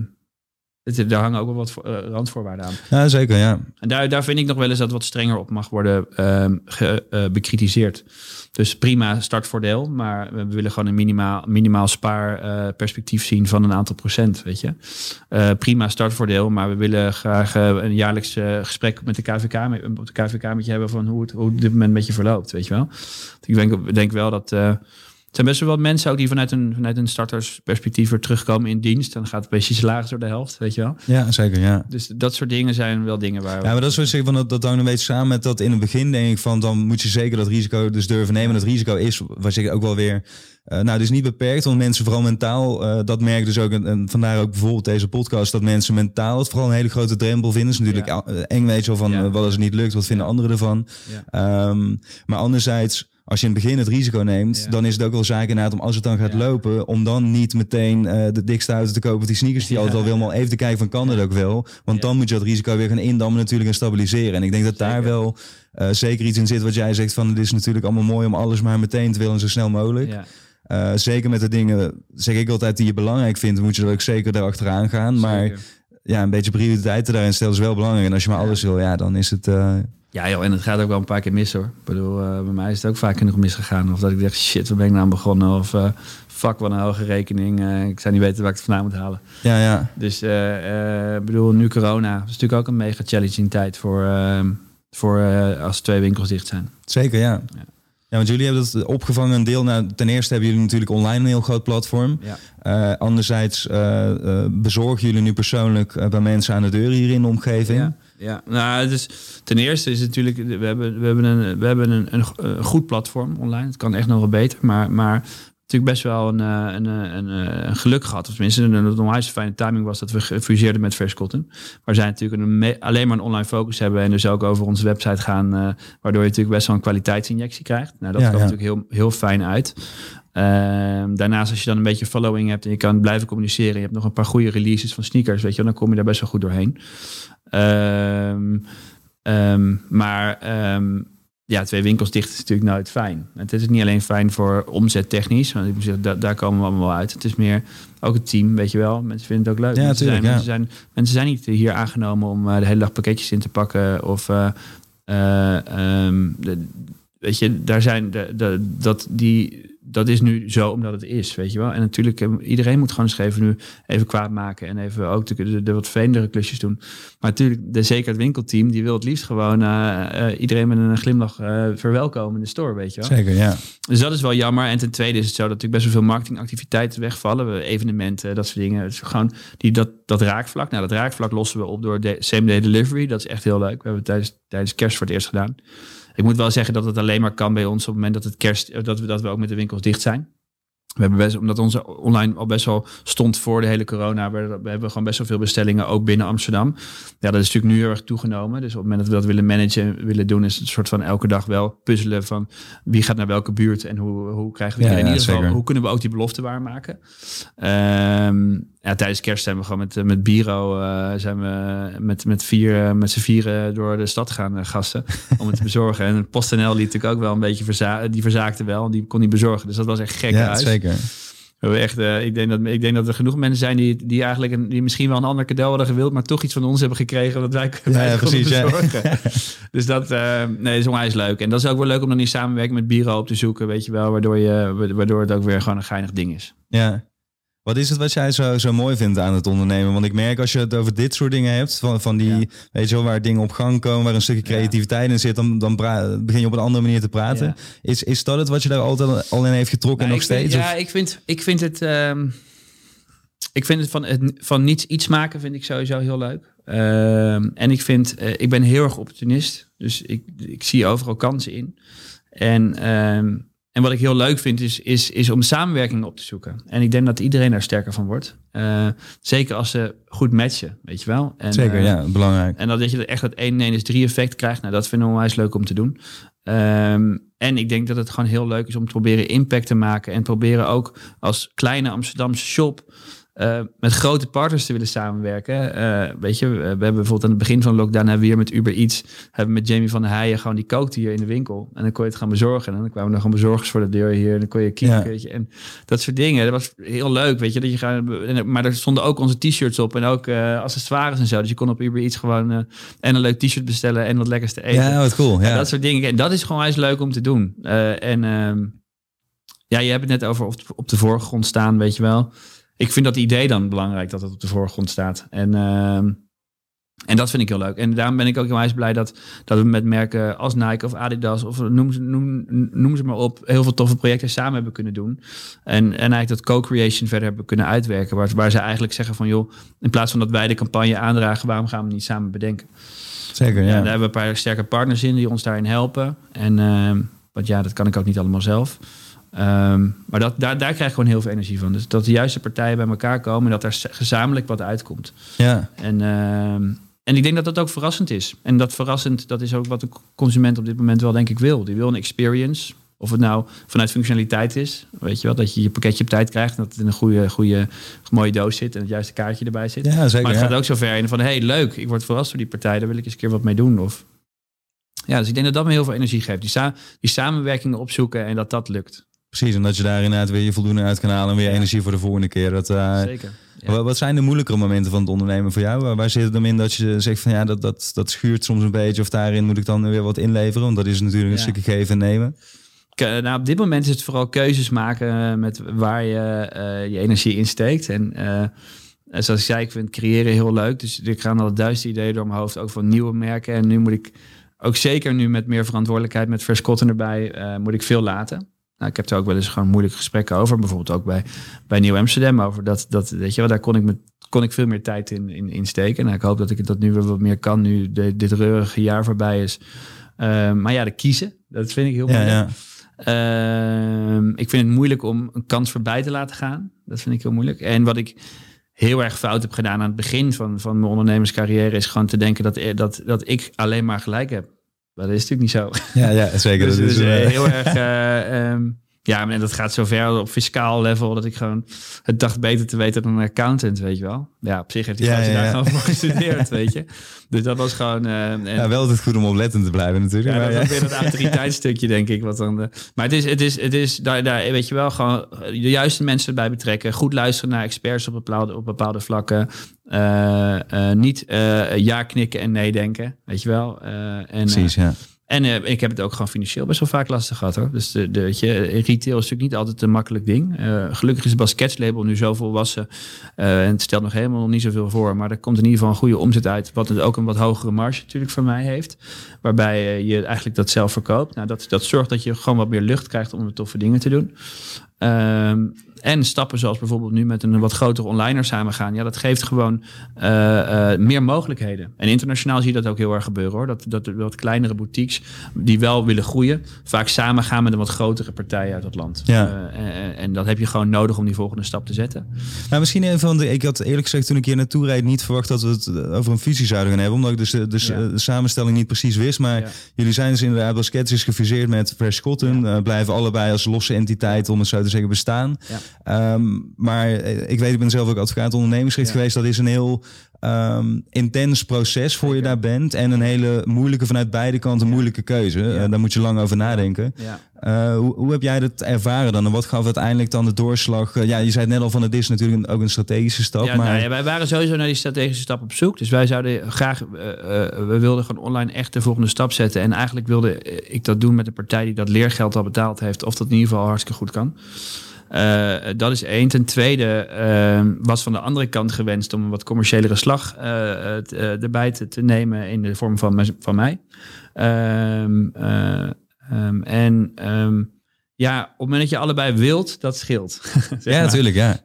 Daar hangen ook wel wat randvoorwaarden aan. Ja, zeker, ja. En daar vind ik nog wel eens dat wat strenger op mag worden bekritiseerd. Dus prima startvoordeel, maar we willen gewoon een minimaal spaarperspectief zien van een aantal procent, weet je. Prima startvoordeel, maar we willen graag een jaarlijks gesprek met de KVK met je hebben van hoe het op dit moment met je verloopt, weet je wel. Ik denk wel dat. Er zijn best wel wat mensen ook die vanuit een startersperspectief weer terugkomen in dienst. Dan gaat het beetje salaris door de helft, weet je wel. Ja, zeker, ja. Dus dat soort dingen zijn wel dingen waar. Ja, maar dat is wat ik zeg, dat hangt een beetje samen met dat in het begin denk ik van, dan moet je zeker dat risico dus durven nemen. Dat risico is, waar ik ook wel weer, dus niet beperkt, want mensen vooral mentaal, dat merk dus ook, en vandaar ook bijvoorbeeld deze podcast, dat mensen mentaal het vooral een hele grote drempel vinden. Dat is natuurlijk eng, weet je wel, van wat als het niet lukt, wat vinden anderen ervan. Ja. Maar anderzijds, als je in het begin het risico neemt, dan is het ook wel zaak inderdaad om als het dan gaat lopen, om dan niet meteen de dikste auto te kopen, die sneakers die je altijd al wil, maar even te kijken van kan dat ook wel. Want dan moet je dat risico weer gaan indammen natuurlijk en stabiliseren. En ik denk dat daar wel zeker iets in zit wat jij zegt van het is natuurlijk allemaal mooi om alles maar meteen te willen en zo snel mogelijk. Ja. Zeker met de dingen, zeg ik altijd, die je belangrijk vindt, moet je er ook zeker daarachteraan gaan. Zeker. Maar ja, een beetje prioriteiten daarin stellen is wel belangrijk. En als je maar alles wil, dan is het. Ja joh, en het gaat ook wel een paar keer mis hoor. Ik bedoel, bij mij is het ook vaak genoeg misgegaan. Of dat ik dacht, shit, waar ben ik nou aan begonnen? Of fuck, wat een hoge rekening. Ik zou niet weten waar ik het vandaan moet halen. Ja. Dus bedoel, nu corona. Dat is natuurlijk ook een mega challenging tijd voor als 2 winkels dicht zijn. Zeker, ja. Ja, want jullie hebben dat opgevangen een deel. Nou, ten eerste hebben jullie natuurlijk online een heel groot platform. Ja. Anderzijds bezorgen jullie nu persoonlijk bij mensen aan de deur hier in de omgeving. Ja, nou, dus ten eerste is het natuurlijk, we hebben een goed platform online. Het kan echt nog wel beter, maar natuurlijk best wel een geluk gehad. Of tenminste, een onwijs fijne timing was dat we gefuseerden met Fresh Cotton. Waar zij natuurlijk alleen maar een online focus hebben en dus ook over onze website gaan, waardoor je natuurlijk best wel een kwaliteitsinjectie krijgt. Nou, dat kwam natuurlijk heel, heel fijn uit. Daarnaast, als je dan een beetje following hebt en je kan blijven communiceren, je hebt nog een paar goede releases van sneakers, weet je, dan kom je daar best wel goed doorheen. Ja, 2 winkels dicht is natuurlijk nooit fijn. Het is niet alleen fijn voor omzettechnisch, want ik moet zeggen, daar komen we allemaal uit. Het is meer ook het team, weet je wel. Mensen vinden het ook leuk. Ja, mensen zijn niet hier aangenomen om de hele dag pakketjes in te pakken of weet je, daar zijn dat is nu zo omdat het is, weet je wel. En natuurlijk, iedereen moet gewoon eens even kwaad maken en even ook de wat vreemdere klusjes doen. Maar natuurlijk, zeker het winkelteam, die wil het liefst gewoon iedereen met een glimlach verwelkomen in de store, weet je wel. Zeker, ja. Dus dat is wel jammer. En ten tweede is het zo dat natuurlijk best wel veel marketingactiviteiten wegvallen. Evenementen, dat soort dingen. Het is gewoon dat raakvlak. Nou, dat raakvlak lossen we op door same-day delivery. Dat is echt heel leuk. We hebben het tijdens kerst voor het eerst gedaan. Ik moet wel zeggen dat het alleen maar kan bij ons op het moment dat het kerst, dat we ook met de winkels dicht zijn. We hebben omdat onze online al best wel stond voor de hele corona. We hebben gewoon best wel veel bestellingen, ook binnen Amsterdam. Ja, dat is natuurlijk nu heel erg toegenomen. Dus op het moment dat we dat willen managen, willen doen, is het een soort van elke dag wel puzzelen van wie gaat naar welke buurt en hoe krijgen we die. In ieder geval, hoe kunnen we ook die belofte waarmaken? Tijdens kerst zijn we gewoon met Biro zijn we met z'n vieren door de stad gaan gasten om het te bezorgen. En PostNL liet natuurlijk ook wel een beetje die verzaakte wel, die kon niet bezorgen. Dus dat was echt gek. Ja, zeker. We hebben echt, ik denk dat er genoeg mensen zijn die eigenlijk die misschien wel een ander cadeau hadden gewild, maar toch iets van ons hebben gekregen dat wij precies bezorgen. Ja. Dus dat is onwijs leuk. En dat is ook wel leuk om dan die samenwerking met Biro op te zoeken, weet je wel, waardoor het ook weer gewoon een geinig ding is. Ja. Wat is het wat jij zo mooi vindt aan het ondernemen? Want ik merk als je het over dit soort dingen hebt, van die, weet je wel, waar dingen op gang komen, waar een stukje creativiteit in zit, dan begin je op een andere manier te praten. Ja. Is dat het wat je daar altijd al in heeft getrokken en nog steeds? Ik vind het van niets iets maken vind ik sowieso heel leuk. En ik ben heel erg opportunist. Dus ik zie overal kansen in. En wat ik heel leuk vind is om samenwerking op te zoeken. En ik denk dat iedereen daar sterker van wordt. Zeker als ze goed matchen, weet je wel. En, zeker, ja, belangrijk. En dat je echt dat 1 is 3 effect krijgt. Nou, dat vind ik onwijs leuk om te doen. En ik denk dat het gewoon heel leuk is om te proberen impact te maken. En proberen ook als kleine Amsterdamse shop met grote partners te willen samenwerken. Weet je, we hebben bijvoorbeeld aan het begin van de lockdown hebben we hier met Uber Eats, hebben we met Jamie van der Heijen gewoon die kookte hier in de winkel. En dan kon je het gaan bezorgen. En dan kwamen er gewoon bezorgers voor de deur hier. En dan kon je kiezen, weet je. En dat soort dingen. Dat was heel leuk, weet je. Maar er stonden ook onze t-shirts op en ook accessoires en zo. Dus je kon op Uber Eats gewoon en een leuk t-shirt bestellen en wat lekkers te eten. Ja, wat cool. Ja. Dat soort dingen. En dat is gewoon eens leuk om te doen. Je hebt het net over op de voorgrond staan, weet je wel. Ik vind dat idee dan belangrijk dat het op de voorgrond staat. En dat vind ik heel leuk. En daarom ben ik ook heel erg blij dat we met merken als Nike of Adidas of noem ze maar op, heel veel toffe projecten samen hebben kunnen doen. En eigenlijk dat co-creation verder hebben kunnen uitwerken. Waar ze eigenlijk zeggen van joh, in plaats van dat wij de campagne aandragen, waarom gaan we niet samen bedenken? Zeker, ja. Daar hebben we een paar sterke partners in die ons daarin helpen. Want dat kan ik ook niet allemaal zelf. Maar daar krijg ik gewoon heel veel energie van. Dus dat de juiste partijen bij elkaar komen en dat er gezamenlijk wat uitkomt. Ja. En ik denk dat dat ook verrassend is. En dat verrassend, dat is ook wat de consument op dit moment wel denk ik wil. Die wil een experience. Of het nou vanuit functionaliteit is. Weet je wel, dat je je pakketje op tijd krijgt. En dat het in een goede mooie doos zit. En het juiste kaartje erbij zit. Ja, zeker, maar het gaat ook zo ver in van, hey, leuk. Ik word verrast door die partij. Daar wil ik eens een keer wat mee doen. Dus ik denk dat dat me heel veel energie geeft. Die samenwerkingen opzoeken en dat lukt. Precies, en dat je daar inderdaad weer je voldoende uit kan halen en weer energie voor de volgende keer. Zeker. Ja. Wat zijn de moeilijkere momenten van het ondernemen voor jou? Waar zit het dan in dat je zegt van dat schuurt soms een beetje of daarin moet ik dan weer wat inleveren? Want dat is natuurlijk een stukje geven en nemen. Op dit moment is het vooral keuzes maken met waar je energie in steekt. En zoals ik zei, ik vind creëren heel leuk. Dus er gaan al 1000 ideeën door mijn hoofd, ook van nieuwe merken. En nu moet ik ook zeker nu met meer verantwoordelijkheid, met Fresh Cotton erbij, moet ik veel laten. Nou, ik heb er ook wel eens gewoon moeilijke gesprekken over. Bijvoorbeeld ook bij Nieuw Amsterdam over. Dat weet je wel, daar kon ik veel meer tijd in steken. Nou, ik hoop dat ik dat nu weer wat meer kan, nu dit reurige jaar voorbij is. Maar de kiezen, dat vind ik heel moeilijk. Ik vind het moeilijk om een kans voorbij te laten gaan. Dat vind ik heel moeilijk. En wat ik heel erg fout heb gedaan aan het begin van mijn ondernemerscarrière... is gewoon te denken dat ik alleen maar gelijk heb. Maar dat is natuurlijk niet zo. Ja, zeker. Dus, dat is heel erg... ja, maar dat gaat zover op fiscaal level... dat ik gewoon het dacht beter te weten dan een accountant, weet je wel. Ja, op zich heeft hij daar gewoon voor gestudeerd, weet je. Dus dat was gewoon... wel altijd goed om oplettend te blijven natuurlijk. Ja, dat is weer dat autoriteitsstukje, denk ik. Wat dan maar het is daar, weet je wel, gewoon de juiste mensen erbij betrekken. Goed luisteren naar experts op bepaalde vlakken. Niet ja knikken en nee denken, weet je wel. Precies, ja. En ik heb het ook gewoon financieel best wel vaak lastig gehad, hoor. Dus weet je, retail is natuurlijk niet altijd een makkelijk ding. Gelukkig is het Baskets label nu zo volwassen. En het stelt nog helemaal niet zoveel voor. Maar er komt in ieder geval een goede omzet uit. Wat het ook een wat hogere marge natuurlijk voor mij heeft. Waarbij je eigenlijk dat zelf verkoopt. Nou, dat zorgt dat je gewoon wat meer lucht krijgt om de toffe dingen te doen. En stappen zoals bijvoorbeeld nu met een wat grotere onliner samengaan. Ja, dat geeft gewoon meer mogelijkheden. En internationaal zie je dat ook heel erg gebeuren, hoor. Dat wat kleinere boutiques die wel willen groeien... vaak samen gaan met een wat grotere partij uit het land. Ja. En dat heb je gewoon nodig om die volgende stap te zetten. Nou, misschien even van ik had eerlijk gezegd toen ik hier naartoe reed... niet verwacht dat we het over een fusie zouden gaan hebben. Omdat ik dus de samenstelling niet precies wist. Maar jullie zijn dus inderdaad... Baskets is gefuseerd met Fresh Cotton. Blijven allebei als losse entiteit, om het zo te zeggen, bestaan. Ja. Maar ik ben zelf ook advocaat ondernemingsrecht geweest. Dat is een heel intens proces voor je daar bent. En een hele moeilijke, vanuit beide kanten moeilijke keuze. Daar moet je lang over nadenken. Ja. Hoe heb jij dat ervaren dan? En wat gaf uiteindelijk dan de doorslag? Je zei het net al van, het is natuurlijk ook een strategische stap. Ja, maar... wij waren sowieso naar die strategische stap op zoek. Dus wij zouden graag... we wilden gewoon online echt de volgende stap zetten. En eigenlijk wilde ik dat doen met een partij die dat leergeld al betaald heeft. Of dat in ieder geval hartstikke goed kan. Dat is één. Ten tweede was van de andere kant gewenst om een wat commerciëlere slag erbij te nemen in de vorm van mij. Ja, op het moment dat je allebei wilt, dat scheelt. Ja, natuurlijk, ja.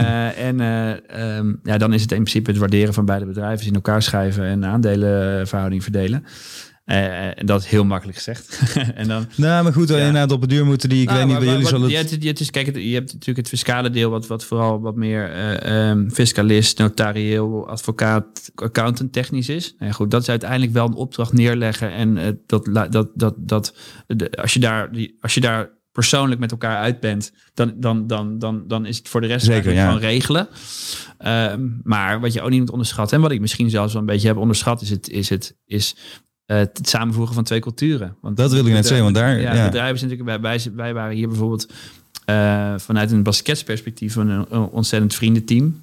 En dan is het in principe het waarderen van beide bedrijven, in elkaar schrijven en aandelenverhouding verdelen. En dat is heel makkelijk gezegd. En dan, nou, maar goed, inderdaad op het duur moeten die... Ik weet niet bij jullie zal het... Kijk, je hebt natuurlijk het fiscale deel... wat vooral wat meer fiscalist, notarieel, advocaat, accountant technisch is. En goed, dat is uiteindelijk wel een opdracht neerleggen. En als je daar persoonlijk met elkaar uit bent... dan is het voor de rest gewoon regelen. Maar wat je ook niet moet onderschatten... en wat ik misschien zelfs wel een beetje heb onderschat... is het samenvoegen van twee culturen. Want dat wil ik net zeggen, want daar... Ja, bedrijven zijn natuurlijk... Wij waren hier bijvoorbeeld vanuit een basketsperspectief een ontzettend vriendenteam.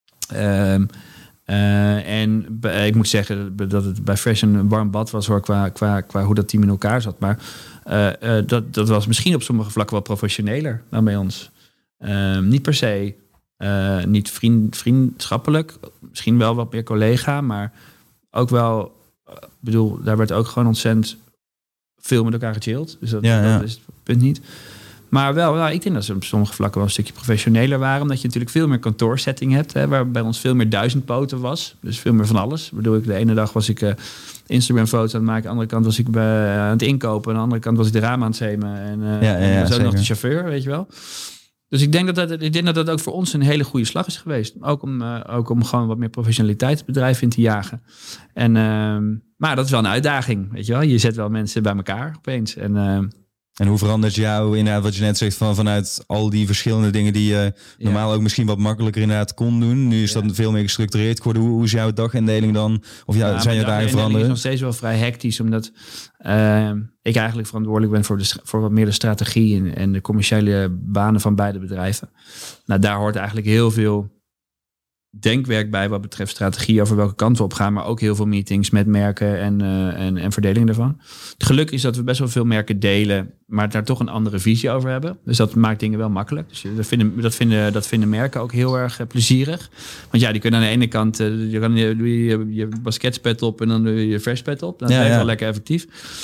En ik moet zeggen dat het bij Fresh een warm bad was, hoor, qua hoe dat team in elkaar zat. Maar dat was misschien op sommige vlakken wel professioneler dan bij ons. Niet per se niet vriendschappelijk. Misschien wel wat meer collega, maar ook wel... daar werd ook gewoon ontzettend veel met elkaar gechilled. Dus dat is het punt niet. Maar wel, ik denk dat ze op sommige vlakken wel een stukje professioneler waren. Omdat je natuurlijk veel meer kantoorsetting hebt. Hè, waar bij ons veel meer duizendpoten was. Dus veel meer van alles. De ene dag was ik Instagram-foto's aan het maken. De andere kant was ik aan het inkopen. Aan de andere kant was ik de ramen aan het zemen. En was ook nog de chauffeur, weet je wel. Dus ik denk dat dat ook voor ons een hele goede slag is geweest. Ook om gewoon wat meer professionaliteit het bedrijf in te jagen. Maar dat is wel een uitdaging, weet je wel. Je zet wel mensen bij elkaar opeens. En hoe verandert jou inderdaad wat je net zegt vanuit al die verschillende dingen die je normaal ook misschien wat makkelijker inderdaad kon doen. Nu is dat veel meer gestructureerd geworden. Hoe is jouw dagindeling dan? Of zijn je daarin veranderen? Het is nog steeds wel vrij hectisch, omdat ik eigenlijk verantwoordelijk ben voor wat meer de strategie en de commerciële banen van beide bedrijven. Nou, daar hoort eigenlijk heel veel denkwerk bij wat betreft strategie over welke kant we op gaan, maar ook heel veel meetings met merken en verdeling daarvan. Het geluk is dat we best wel veel merken delen, maar daar toch een andere visie over hebben. Dus dat maakt dingen wel makkelijk. Dus dat vinden merken ook heel erg plezierig. Want ja, die kunnen aan de ene kant, doe je basketspet op en dan doe je fresh pet op. Dat is wel lekker effectief.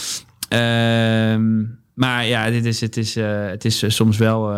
Maar ja, het is soms wel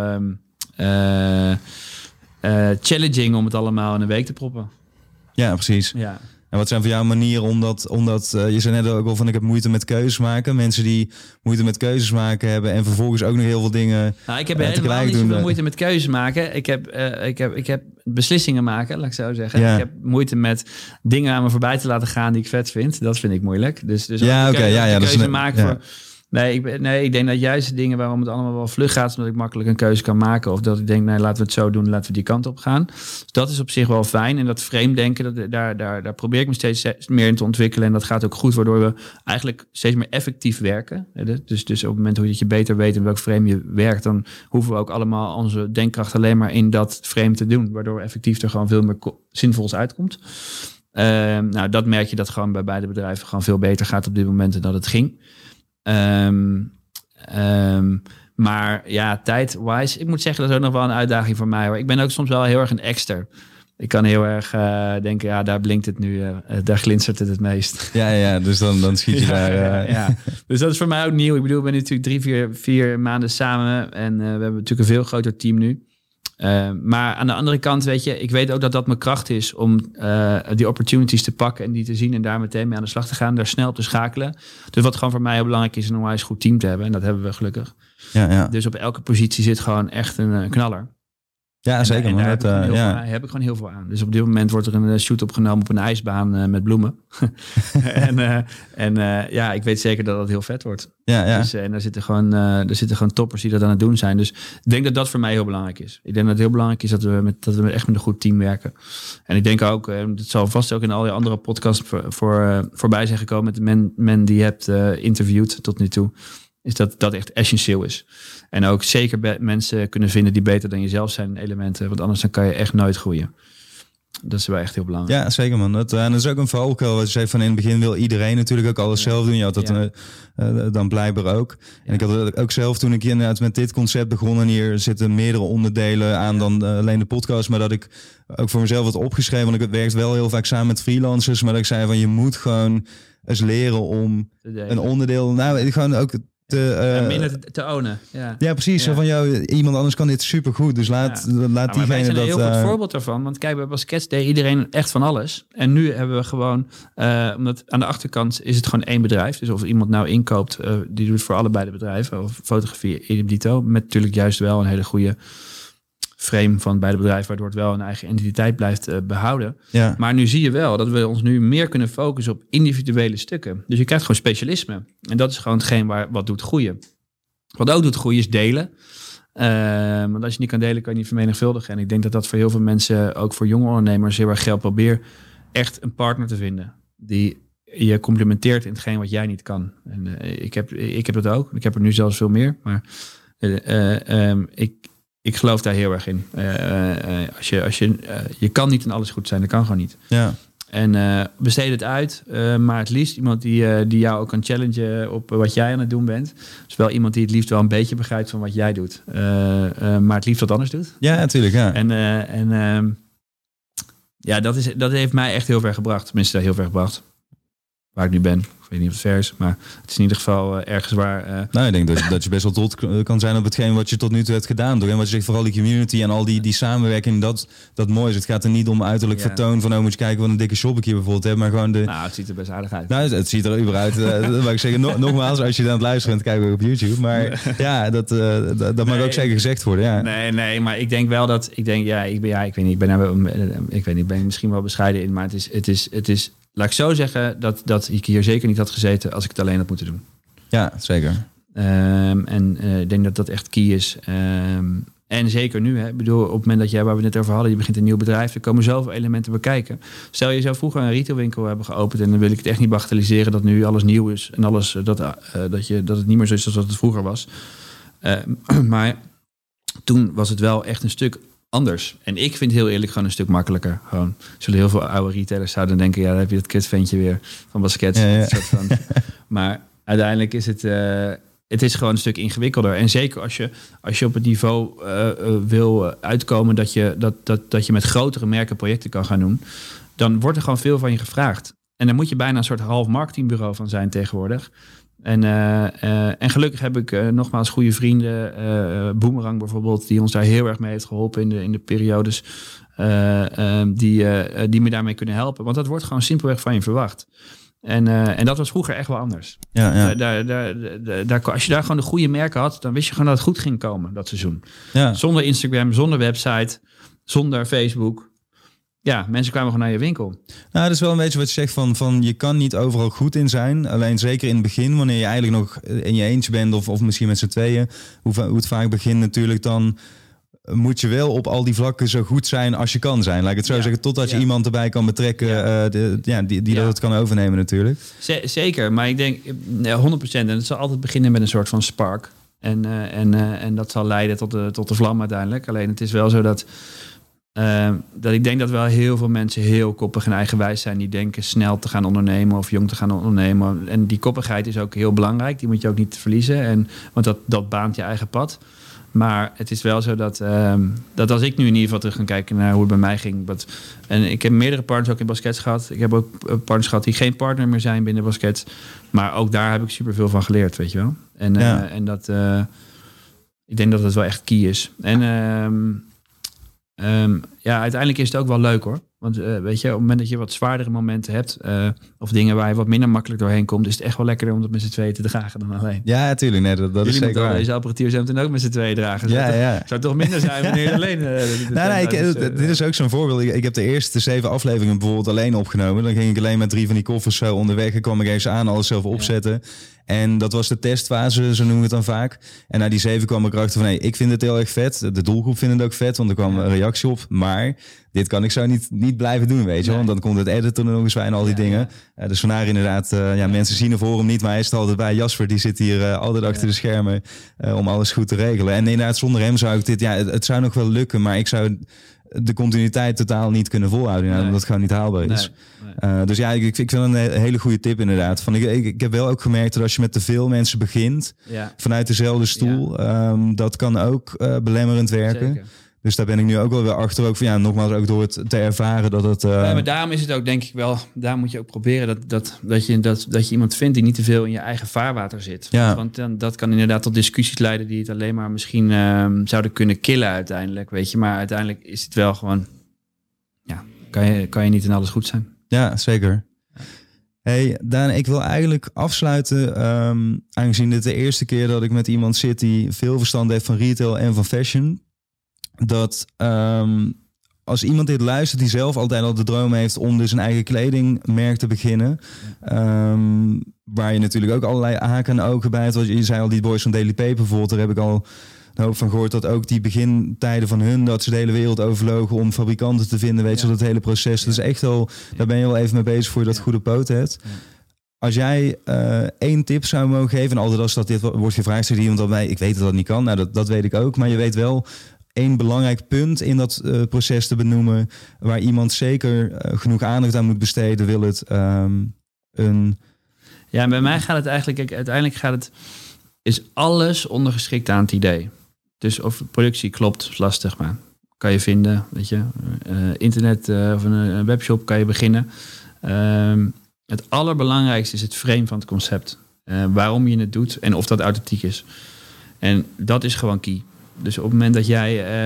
challenging om het allemaal in een week te proppen. Ja, precies. Ja. En wat zijn voor jou manieren omdat je zei net ook al van ik heb moeite met keuzes maken. Mensen die moeite met keuzes maken hebben en vervolgens ook nog heel veel dingen ik heb helemaal niet zoveel moeite met keuzes maken. Ik heb beslissingen maken, laat ik zo zeggen. Ja. Ik heb moeite met dingen aan me voorbij te laten gaan die ik vet vind. Dat vind ik moeilijk. Dus keuze maken voor... Nee, ik denk dat juist de dingen waarom het allemaal wel vlug gaat, is omdat ik makkelijk een keuze kan maken. Of dat ik denk, laten we het zo doen, laten we die kant op gaan. Dus dat is op zich wel fijn. En dat frame denken, daar probeer ik me steeds meer in te ontwikkelen. En dat gaat ook goed, waardoor we eigenlijk steeds meer effectief werken. Dus op het moment dat je beter weet in welk frame je werkt, dan hoeven we ook allemaal onze denkkracht alleen maar in dat frame te doen. Waardoor effectief er gewoon veel meer zinvols uitkomt. Dat merk je dat gewoon bij beide bedrijven gewoon veel beter gaat op dit moment dan dat het ging. Maar ja, tijd-wise, ik moet zeggen, dat is ook nog wel een uitdaging voor mij, hoor. Ik ben ook soms wel heel erg een exter. Ik kan heel erg denken, ja, daar blinkt het nu, daar glinstert het meest. Ja, dus dan schiet je daar... Ja. Dus dat is voor mij ook nieuw. Ik bedoel, we zijn natuurlijk 3-4 maanden samen en we hebben natuurlijk een veel groter team nu. Maar aan de andere kant, weet je, ik weet ook dat mijn kracht is om die opportunities te pakken en die te zien en daar meteen mee aan de slag te gaan, daar snel op te schakelen. Dus wat gewoon voor mij heel belangrijk is, een onwijs goed team te hebben. En dat hebben we gelukkig. Ja. Dus op elke positie zit gewoon echt een knaller. Ja, zeker. En daar heb ik gewoon heel veel aan. Dus op dit moment wordt er een shoot opgenomen op een ijsbaan met bloemen. en ik weet zeker dat dat heel vet wordt. Ja. Dus, en daar zitten gewoon toppers die dat aan het doen zijn. Dus ik denk dat dat voor mij heel belangrijk is. Ik denk dat het heel belangrijk is dat we echt met een goed team werken. En ik denk ook, het zal vast ook in al die andere podcasts voorbij zijn gekomen met de men die je hebt interviewd tot nu toe, is dat echt essentieel is. En ook zeker mensen kunnen vinden die beter dan jezelf zijn in elementen. Want anders dan kan je echt nooit groeien. Dat is wel echt heel belangrijk. Ja, zeker man. Dat is ook een valkuil. Wat je zei van in het begin wil iedereen natuurlijk ook alles zelf doen. Je had dat dan blijkbaar ook. En ik had het ook zelf toen ik inderdaad met dit concept begon. En hier zitten meerdere onderdelen aan dan alleen de podcast. Maar dat ik ook voor mezelf had opgeschreven. Want ik werkte wel heel vaak samen met freelancers. Maar dat ik zei van je moet gewoon eens leren om een onderdeel... gewoon ook... minder te ownen. Ja, precies. Zo van iemand anders kan dit supergoed. Dus laat diegene dat... Wij zijn een heel goed voorbeeld daarvan. Want kijk, bij Baskets deed iedereen echt van alles. En nu hebben we gewoon... omdat aan de achterkant is het gewoon één bedrijf. Dus of iemand nou inkoopt, die doet voor allebei de bedrijven. Of fotografie, idem dito. Met natuurlijk juist wel een hele goede frame van beide bedrijven, waardoor het wel een eigen identiteit blijft behouden. Ja. Maar nu zie je wel dat we ons nu meer kunnen focussen op individuele stukken. Dus je krijgt gewoon specialisme. En dat is gewoon hetgeen wat doet groeien. Wat ook doet groeien is delen. Want als je niet kan delen, kan je niet vermenigvuldigen. En ik denk dat dat voor heel veel mensen, ook voor jonge ondernemers, heel erg geldt. Probeer echt een partner te vinden die je complementeert in hetgeen wat jij niet kan. En ik heb dat ook. Ik heb er nu zelfs veel meer. Maar ik geloof daar heel erg in. Je kan niet in alles goed zijn. Dat kan gewoon niet. Ja. En besteed het uit. Maar het liefst iemand die jou ook kan challengen op wat jij aan het doen bent. Dus wel iemand die het liefst wel een beetje begrijpt van wat jij doet. Maar het liefst wat anders doet. Ja, natuurlijk. Ja. En dat heeft mij echt heel ver gebracht. Tenminste, heel ver gebracht. Waar ik nu ben. Ik weet niet of het ver is, maar het is in ieder geval ergens waar... ik denk dat je best wel trots kan zijn op hetgeen wat je tot nu toe hebt gedaan. Toch? En wat je zegt, vooral die community en al die samenwerking, dat mooi is. Het gaat er niet om uiterlijk vertoon van, moet je kijken wat een dikke shop ik hier bijvoorbeeld heb, maar gewoon het ziet er best aardig uit. Het ziet er überhaupt uit. Dat wil ik zeggen, nogmaals, als je dan aan het luisteren bent, kijken we op YouTube. Maar dat mag ook zeker gezegd worden. Ja. Nee, maar ik denk wel dat... Ik ben misschien wel bescheiden in, maar het is laat ik zo zeggen dat ik hier zeker niet had gezeten als ik het alleen had moeten doen. Ja, zeker. Ik denk dat dat echt key is. En zeker nu, hè. Ik bedoel, op het moment dat jij, waar we het net over hadden, je begint een nieuw bedrijf, er komen zoveel elementen bekijken. Stel je zou vroeger een retailwinkel hebben geopend en dan wil ik het echt niet bagatelliseren dat nu alles nieuw is en alles dat het niet meer zo is als het vroeger was. Maar toen was het wel echt een stuk anders. En ik vind heel eerlijk gewoon een stuk makkelijker. Gewoon zullen heel veel oude retailers zouden denken, ja, dan heb je dat kutventje weer van Baskets. Ja. Maar uiteindelijk is het is gewoon een stuk ingewikkelder. En zeker als je op het niveau wil uitkomen dat je met grotere merken projecten kan gaan doen, dan wordt er gewoon veel van je gevraagd. En dan moet je bijna een soort half marketingbureau van zijn tegenwoordig. En gelukkig heb ik nogmaals goede vrienden. Boomerang bijvoorbeeld, die ons daar heel erg mee heeft geholpen in de periodes die me daarmee kunnen helpen. Want dat wordt gewoon simpelweg van je verwacht. En dat was vroeger echt wel anders. Ja. Als je daar gewoon de goede merken had, dan wist je gewoon dat het goed ging komen dat seizoen. Ja. Zonder Instagram, zonder website, zonder Facebook. Ja, mensen kwamen gewoon naar je winkel. Nou, dat is wel een beetje wat je zegt van je kan niet overal goed in zijn. Alleen zeker in het begin, wanneer je eigenlijk nog in je eentje bent of misschien met z'n tweeën. Hoe het vaak begint natuurlijk, dan moet je wel op al die vlakken zo goed zijn als je kan zijn. Laat ik het zo zeggen, totdat je iemand erbij kan betrekken die dat het kan overnemen natuurlijk. Zeker, maar ik denk 100%. En het zal altijd beginnen met een soort van spark. En dat zal leiden tot de vlam uiteindelijk. Alleen het is wel zo dat ik denk dat wel heel veel mensen heel koppig en eigenwijs zijn. Die denken snel te gaan ondernemen of jong te gaan ondernemen. En die koppigheid is ook heel belangrijk. Die moet je ook niet verliezen. Want dat baant je eigen pad. Maar het is wel zo dat als ik nu in ieder geval terug ga kijken naar hoe het bij mij ging. En ik heb meerdere partners ook in Baskets gehad. Ik heb ook partners gehad die geen partner meer zijn binnen Baskets. Maar ook daar heb ik superveel van geleerd, weet je wel. En dat, ik denk dat het wel echt key is. En uiteindelijk is het ook wel leuk hoor. Want weet je, op het moment dat je wat zwaardere momenten hebt, of dingen waar je wat minder makkelijk doorheen komt, is het echt wel lekkerder om het met z'n tweeën te dragen dan alleen. Ja, natuurlijk. Nee, dat is zeker waar. Deze apparatuur zijn dan ook met z'n tweeën dragen. Zou toch minder zijn wanneer je alleen... dit is ook zo'n voorbeeld. Ik heb de eerste 7 afleveringen bijvoorbeeld alleen opgenomen. Dan ging ik alleen met 3 van die koffers zo onderweg. Ik kwam er eens aan, alles zelf opzetten. Ja. En dat was de testfase, zo noemen we het dan vaak. En na die 7 kwam ik erachter van, ik vind het heel erg vet. De doelgroep vindt het ook vet, want er kwam een reactie op. Maar dit kan ik zo niet blijven doen, weet je. Want dan komt het editen er nog eens bij en al die dingen. Dus vandaar inderdaad, mensen zien er voor hem niet, maar hij is er altijd bij. Jasper, die zit hier altijd achter de schermen om alles goed te regelen. En inderdaad, zonder hem zou ik dit, het zou nog wel lukken, maar ik zou de continuïteit totaal niet kunnen volhouden. Omdat het gewoon niet haalbaar is. Nee. Dus ja, ik vind een hele goede tip inderdaad. Ik heb wel ook gemerkt dat als je met te veel mensen begint, vanuit dezelfde stoel, dat kan ook belemmerend werken. Zeker. Dus daar ben ik nu ook wel weer achter. Ook van, nogmaals, ook door het te ervaren dat het... maar daarom is het ook, denk ik wel, daar moet je ook proberen dat je iemand vindt die niet te veel in je eigen vaarwater zit. Ja. Want dan, dat kan inderdaad tot discussies leiden die het alleen maar misschien zouden kunnen killen uiteindelijk, weet je. Maar uiteindelijk is het wel gewoon, kan je niet in alles goed zijn. Ja, zeker. Hey, Daan, ik wil eigenlijk afsluiten, aangezien dit de eerste keer dat ik met iemand zit die veel verstand heeft van retail en van fashion, dat als iemand dit luistert die zelf altijd al de droom heeft om dus een eigen kledingmerk te beginnen, waar je natuurlijk ook allerlei haken en ogen bij hebt. Je zei al, die boys van Daily Paper bijvoorbeeld, daar heb ik al een hoop van gehoord, dat ook die begintijden van hun, dat ze de hele wereld overvlogen om fabrikanten te vinden, weet je, dat hele proces. Dat is echt wel, daar ben je wel even mee bezig voor je dat goede poot hebt. Ja. Als jij 1 tip zou mogen geven, en altijd als dat dit wordt gevraagd, zegt iemand al bij, ik weet dat dat niet kan, nou dat weet ik ook, maar je weet wel 1 belangrijk punt in dat proces te benoemen, waar iemand zeker genoeg aandacht aan moet besteden, wil het Ja, bij mij gaat het eigenlijk, uiteindelijk is alles ondergeschikt aan het idee. Dus of productie klopt, is lastig, maar kan je vinden, weet je. Internet of een webshop kan je beginnen. Het allerbelangrijkste is het frame van het concept. Waarom je het doet en of dat authentiek is. En dat is gewoon key. Dus op het moment dat jij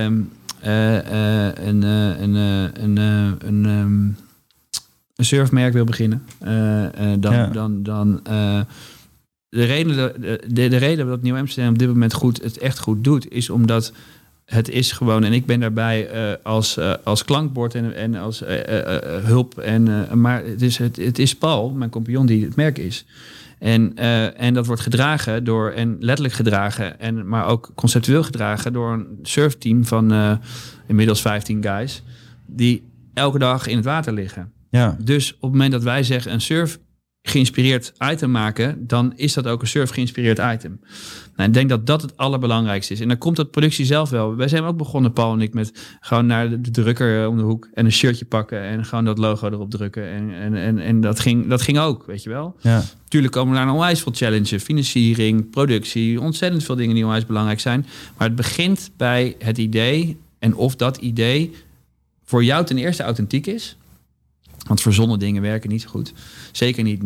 een surfmerk wil beginnen, dan de reden dat Nieuw Amsterdam op dit moment het echt goed doet, is omdat het is gewoon, en ik ben daarbij als klankbord en als hulp, maar het is Paul, mijn compagnon, die het merk is. En dat wordt gedragen door, en letterlijk gedragen, maar ook conceptueel gedragen door een surfteam van inmiddels 15 guys, die elke dag in het water liggen. Ja. Dus op het moment dat wij zeggen een surf geïnspireerd item maken, dan is dat ook een surf geïnspireerd item. Nou, ik denk dat dat het allerbelangrijkste is. En dan komt dat productie zelf wel. Wij zijn ook begonnen, Paul en ik, met gewoon naar de drukker om de hoek en een shirtje pakken en gewoon dat logo erop drukken. En dat ging ook, weet je wel. Ja. Tuurlijk komen daar nog onwijs veel challenges, financiering, productie, ontzettend veel dingen die onwijs belangrijk zijn. Maar het begint bij het idee en of dat idee voor jou ten eerste authentiek is. Want verzonnen dingen werken niet zo goed. Zeker niet nu.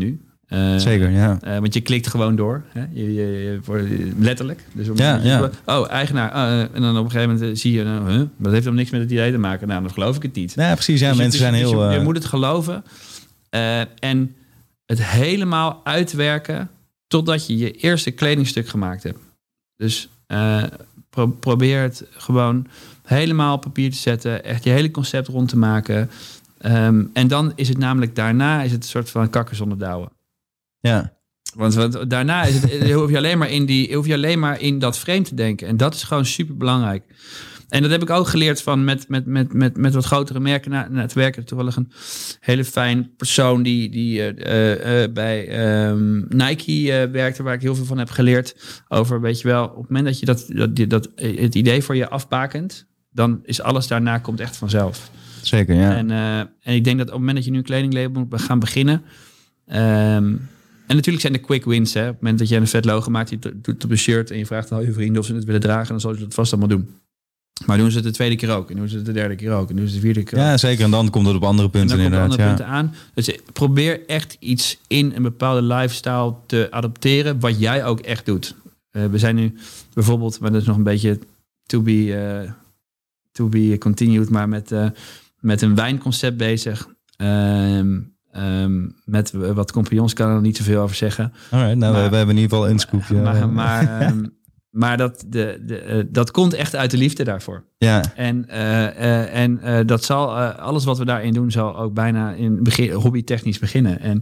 Zeker, ja. Want je klikt gewoon door. Hè? Letterlijk. Dus eigenaar. En dan op een gegeven moment zie je... dat heeft dan niks met het idee te maken. Nou, dan geloof ik het niet. Ja, precies. Ja, dus mensen zijn heel... Je moet het geloven. En het helemaal uitwerken... totdat je eerste kledingstuk gemaakt hebt. Dus probeer het gewoon helemaal op papier te zetten. Echt je hele concept rond te maken. En dan is het namelijk daarna... is het een soort van kakker zonder douwen. Ja. Want daarna hoef je alleen maar in dat frame te denken. En dat is gewoon super belangrijk. En dat heb ik ook geleerd van met wat grotere merken na te werken. Toevallig een hele fijn persoon die bij Nike werkte, waar ik heel veel van heb geleerd. Over, weet je wel, op het moment dat je dat het idee voor je afbakent, dan is alles daarna komt echt vanzelf. Zeker, ja. En ik denk dat op het moment dat je nu een kledinglabel moet gaan beginnen... En natuurlijk zijn er quick wins. Hè? Op het moment dat je een vet logo maakt, je doet op een shirt en je vraagt al je vrienden of ze het willen dragen, dan zal je dat vast allemaal doen. Maar doen ze het de tweede keer ook, en doen ze het de derde keer ook, en doen ze het de vierde keer ook. Ja, zeker. En dan komt het op andere punten inderdaad. Punten aan. Dus probeer echt iets in een bepaalde lifestyle te adopteren, wat jij ook echt doet. We zijn nu bijvoorbeeld, maar dat is nog een beetje to be continued, maar met een wijnconcept bezig. Met wat compagnons kan ik er niet zoveel over zeggen. Alright, nou, we hebben in ieder geval een scoopje. Maar dat komt echt uit de liefde daarvoor. Ja. En dat zal alles wat we daarin doen, zal ook bijna in begin hobbytechnisch beginnen.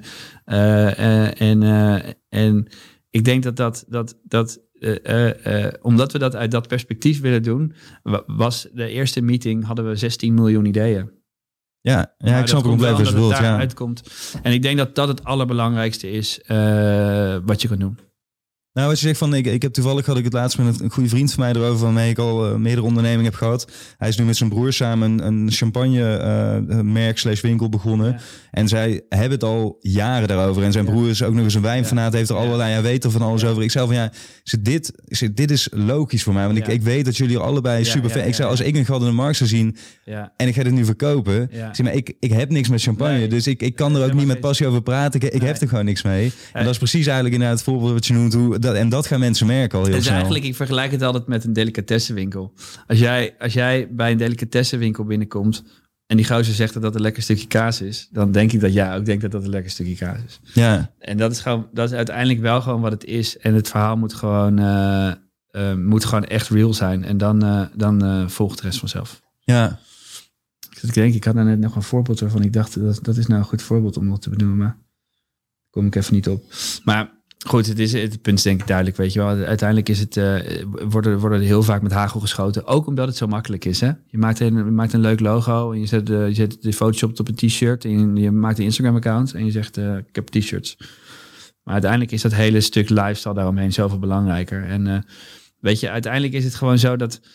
En ik denk dat omdat we dat uit dat perspectief willen doen, was de eerste meeting hadden we 16 miljoen ideeën. Ja, ik snap het compleet dat het daar uitkomt. En ik denk dat dat het allerbelangrijkste is wat je kan doen. Nou, wat je zegt van, ik heb toevallig had ik het laatst met een goede vriend van mij erover, waarmee ik al meerdere ondernemingen heb gehad. Hij is nu met zijn broer samen een champagne merk / winkel begonnen. Ja. En zij hebben het al jaren daarover. En zijn broer is ook nog eens een wijnfanaat, heeft er allerlei, hij weet er van alles over. Ik zei van, dit is logisch voor mij. Want ik weet dat jullie allebei super fan. Ik zei, als ik een gat in de markt zou zien en ik ga dit nu verkopen. Zeg maar, ik heb niks met champagne. Nee. Dus ik kan er ook niet met passie over praten. Ik heb er gewoon niks mee. En dat is precies eigenlijk inderdaad het voorbeeld wat je noemt, en dat gaan mensen merken al heel snel. Eigenlijk, ik vergelijk het altijd met een delicatessenwinkel. Als jij bij een delicatessenwinkel binnenkomt en die gozer zegt dat dat een lekker stukje kaas is, dan denk ik dat ook denk dat dat een lekker stukje kaas is. Ja. En dat is uiteindelijk wel gewoon wat het is. En het verhaal moet gewoon echt real zijn. En dan volgt de rest vanzelf. Ja. Ik had nou net nog een voorbeeld waarvan ik dacht, dat is nou een goed voorbeeld om wat te benoemen. Maar daar kom ik even niet op. Maar goed, het punt is denk ik duidelijk, weet je wel. Uiteindelijk is het, worden heel vaak met hagel geschoten. Ook omdat het zo makkelijk is. Hè? Je maakt een leuk logo en je zet de Photoshop op een t-shirt. En je maakt een Instagram-account en je zegt, ik heb t-shirts. Maar uiteindelijk is dat hele stuk lifestyle daaromheen zoveel belangrijker. En weet je, uiteindelijk is het gewoon zo dat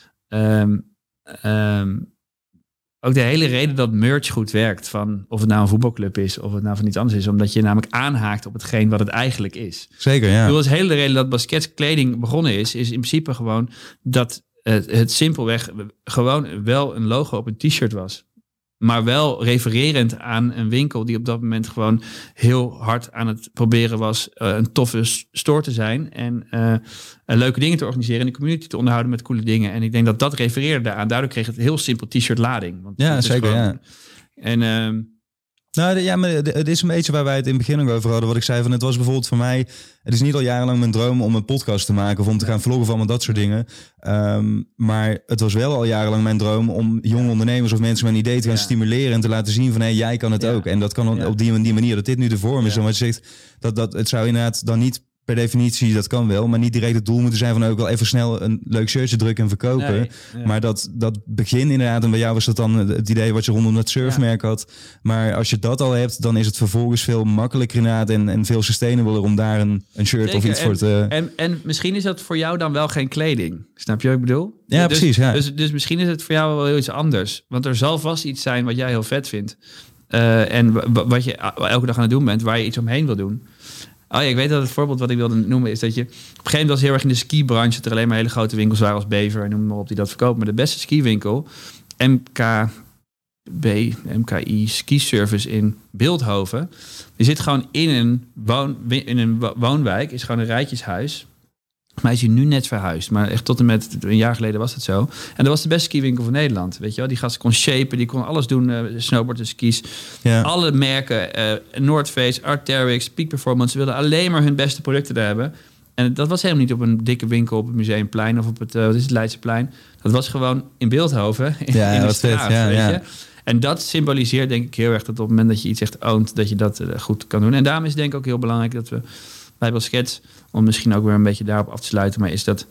ook de hele reden dat merch goed werkt, van of het nou een voetbalclub is of het nou van iets anders is, omdat je namelijk aanhaakt op hetgeen wat het eigenlijk is. Zeker, ja. Dat is de hele reden dat Baskets kleding begonnen is in principe gewoon dat het simpelweg gewoon wel een logo op een t-shirt was. Maar wel refererend aan een winkel die op dat moment gewoon heel hard aan het proberen was een toffe store te zijn. En leuke dingen te organiseren en de community te onderhouden met coole dingen. En ik denk dat refereerde daaraan. Daardoor kreeg het heel simpel t-shirt lading. Want ja, zeker, gewoon, ja. En maar het is een beetje waar wij het in het begin ook over hadden. Wat ik zei, van het was bijvoorbeeld voor mij, het is niet al jarenlang mijn droom om een podcast te maken of om te gaan vloggen van dat soort dingen. Maar het was wel al jarenlang mijn droom om jonge ondernemers of mensen met een idee te gaan stimuleren en te laten zien van, jij kan het ook. En dat kan op die manier, dat dit nu de vorm is. En wat je zegt, dat het zou inderdaad dan niet per definitie, dat kan wel, maar niet direct het doel moeten zijn van ook wel even snel een leuk shirtje drukken en verkopen. Nee, ja. Maar dat begin inderdaad, en bij jou was dat dan het idee wat je rondom het surfmerk had. Maar als je dat al hebt, dan is het vervolgens veel makkelijker inderdaad en veel sustainabler om daar een shirt of iets voor te... En misschien is dat voor jou dan wel geen kleding. Snap je wat ik bedoel? Ja, dus, precies. Ja. Dus misschien is het voor jou wel heel iets anders. Want er zal vast iets zijn wat jij heel vet vindt. En wat je elke dag aan het doen bent, waar je iets omheen wil doen. Oh ja, ik weet dat het voorbeeld wat ik wilde noemen is dat je op een gegeven moment was heel erg in de skibranche dat er alleen maar hele grote winkels waren als Bever en noem maar op die dat verkopen. Maar de beste skiwinkel, MK MKI Ski Service in Bilthoven. Die zit gewoon in een woonwijk. Is gewoon een rijtjeshuis. Maar is hij nu net verhuisd. Maar echt tot en met een jaar geleden was het zo. En dat was de beste skiwinkel van Nederland. Weet je wel? Die gast kon shapen, die kon alles doen. Snowboard en skis. Ja. Alle merken, North Face, Arc'teryx, Peak Performance. Ze wilden alleen maar hun beste producten daar hebben. En dat was helemaal niet op een dikke winkel op het Museumplein of op het Leidseplein. Dat was gewoon in Bilthoven. In de straat, weet je. En dat symboliseert denk ik heel erg dat op het moment dat je iets echt oont, dat je dat goed kan doen. En daarom is het denk ik ook heel belangrijk dat we bij Baskets, om misschien ook weer een beetje daarop af te sluiten, maar is dat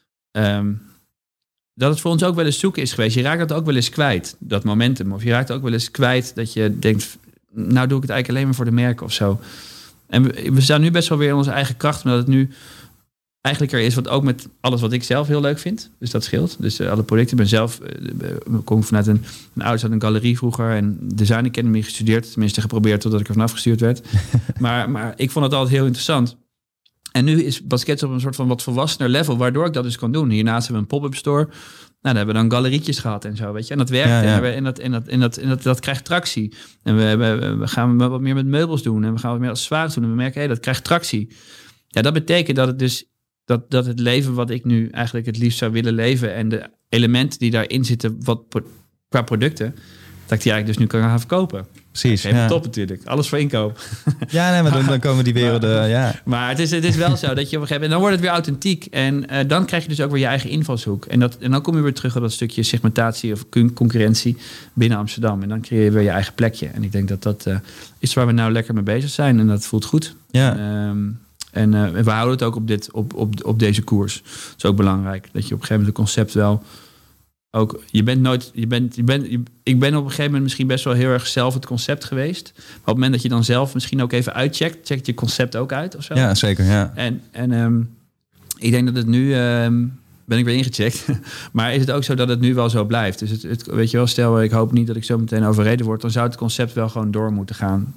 het voor ons ook wel eens zoeken is geweest. Je raakt dat ook wel eens kwijt, dat momentum. Of je raakt ook wel eens kwijt dat je denkt, nou doe ik het eigenlijk alleen maar voor de merken of zo. En we staan nu best wel weer in onze eigen kracht, omdat het nu eigenlijk er is wat ook met alles wat ik zelf heel leuk vind. Dus dat scheelt. Dus alle producten. Ik ben zelf, kom vanuit een ouders uit een galerie vroeger en Design Academy gestudeerd. Tenminste geprobeerd totdat ik er vanaf gestuurd werd. maar ik vond het altijd heel interessant. En nu is Baskets op een soort van wat volwassener level, waardoor ik dat dus kan doen. Hiernaast hebben we een pop-up store. Nou, daar hebben we dan galerietjes gehad en zo, weet je. En dat werkt en dat krijgt tractie. En we gaan wat meer met meubels doen en we gaan wat meer accessoires doen. En we merken, dat krijgt tractie. Ja, dat betekent dat het dus dat het leven wat ik nu eigenlijk het liefst zou willen leven en de elementen die daarin zitten qua producten, dat ik die eigenlijk dus nu kan gaan verkopen. Precies. Helemaal top natuurlijk. Alles voor inkoop. Ja, nee, maar dan komen die werelden. Maar het is wel zo dat je op een gegeven moment, dan wordt het weer authentiek. En dan krijg je dus ook weer je eigen invalshoek. En dan kom je weer terug op dat stukje segmentatie of concurrentie binnen Amsterdam. En dan creëer je weer je eigen plekje. En ik denk dat is waar we nou lekker mee bezig zijn. En dat voelt goed. Ja. En we houden het ook op deze koers. Dat is ook belangrijk. Dat je op een gegeven moment het concept wel ook. Ik ben op een gegeven moment misschien best wel heel erg zelf het concept geweest. Maar op het moment dat je dan zelf misschien ook even uitcheckt, checkt je concept ook uit of zo. Ja, zeker. Ja. En ik denk dat het nu ben ik weer ingecheckt. Maar is het ook zo dat het nu wel zo blijft? Dus het weet je wel, stel ik hoop niet dat ik zo meteen overreden word, dan zou het concept wel gewoon door moeten gaan.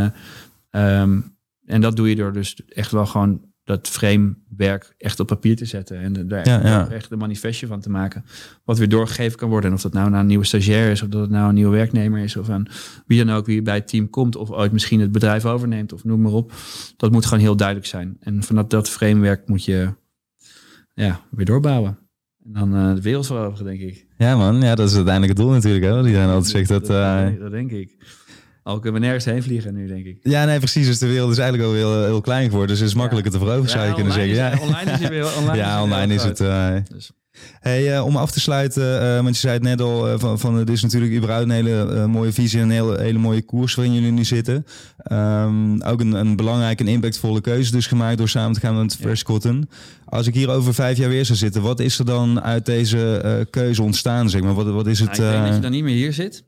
En dat doe je door dus echt wel gewoon dat framewerk echt op papier te zetten. En daar echt een manifestje van te maken. Wat weer doorgegeven kan worden. En of dat nou naar een nieuwe stagiair is. Of dat het nou een nieuwe werknemer is. Of aan wie dan ook wie bij het team komt. Of ooit misschien het bedrijf overneemt. Of noem maar op. Dat moet gewoon heel duidelijk zijn. En vanuit dat framewerk moet je weer doorbouwen. En dan de wereld veroveren, denk ik. Ja man, dat is uiteindelijk het doel natuurlijk. Hè? Iedereen altijd zegt dat denk ik. Al kunnen we nergens heen vliegen nu, denk ik. Ja, nee, precies. Dus de wereld is eigenlijk al heel klein geworden. Dus het is makkelijker te veroveren, zou je kunnen zeggen. Online is het weer. Online is het. Dus. Hey, om af te sluiten, want je zei het net al, van het is natuurlijk überhaupt een hele mooie visie en een hele mooie koers waarin jullie nu zitten. Ook een belangrijke en impactvolle keuze dus gemaakt door samen te gaan met Fresh Cotton. Als ik hier over 5 jaar weer zou zitten, wat is er dan uit deze keuze ontstaan, zeg maar? Wat is het? Ik denk dat je dan niet meer hier zit.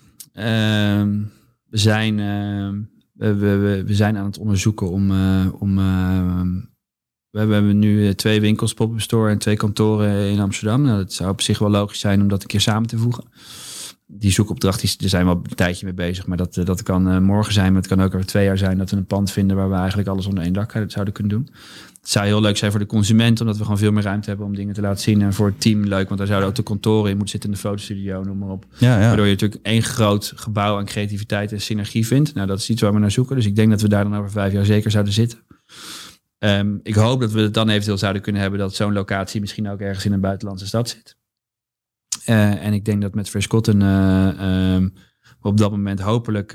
We zijn aan het onderzoeken om we hebben nu 2 winkels, pop-up store en 2 kantoren in Amsterdam. Nou, dat zou op zich wel logisch zijn om dat een keer samen te voegen. Die zoekopdracht, daar zijn we al een tijdje mee bezig. Maar dat kan morgen zijn, maar het kan ook over 2 jaar zijn dat we een pand vinden waar we eigenlijk alles onder één dak zouden kunnen doen. Het zou heel leuk zijn voor de consument, omdat we gewoon veel meer ruimte hebben om dingen te laten zien. En voor het team leuk, want daar zouden ook de kantoren in moeten zitten, in de fotostudio, noem maar op. Ja. Waardoor je natuurlijk 1 groot gebouw aan creativiteit en synergie vindt. Nou, dat is iets waar we naar zoeken. Dus ik denk dat we daar dan over 5 jaar zeker zouden zitten. Ik hoop dat we het dan eventueel zouden kunnen hebben dat zo'n locatie misschien ook ergens in een buitenlandse stad zit. En ik denk dat met Fresh Cotton op dat moment hopelijk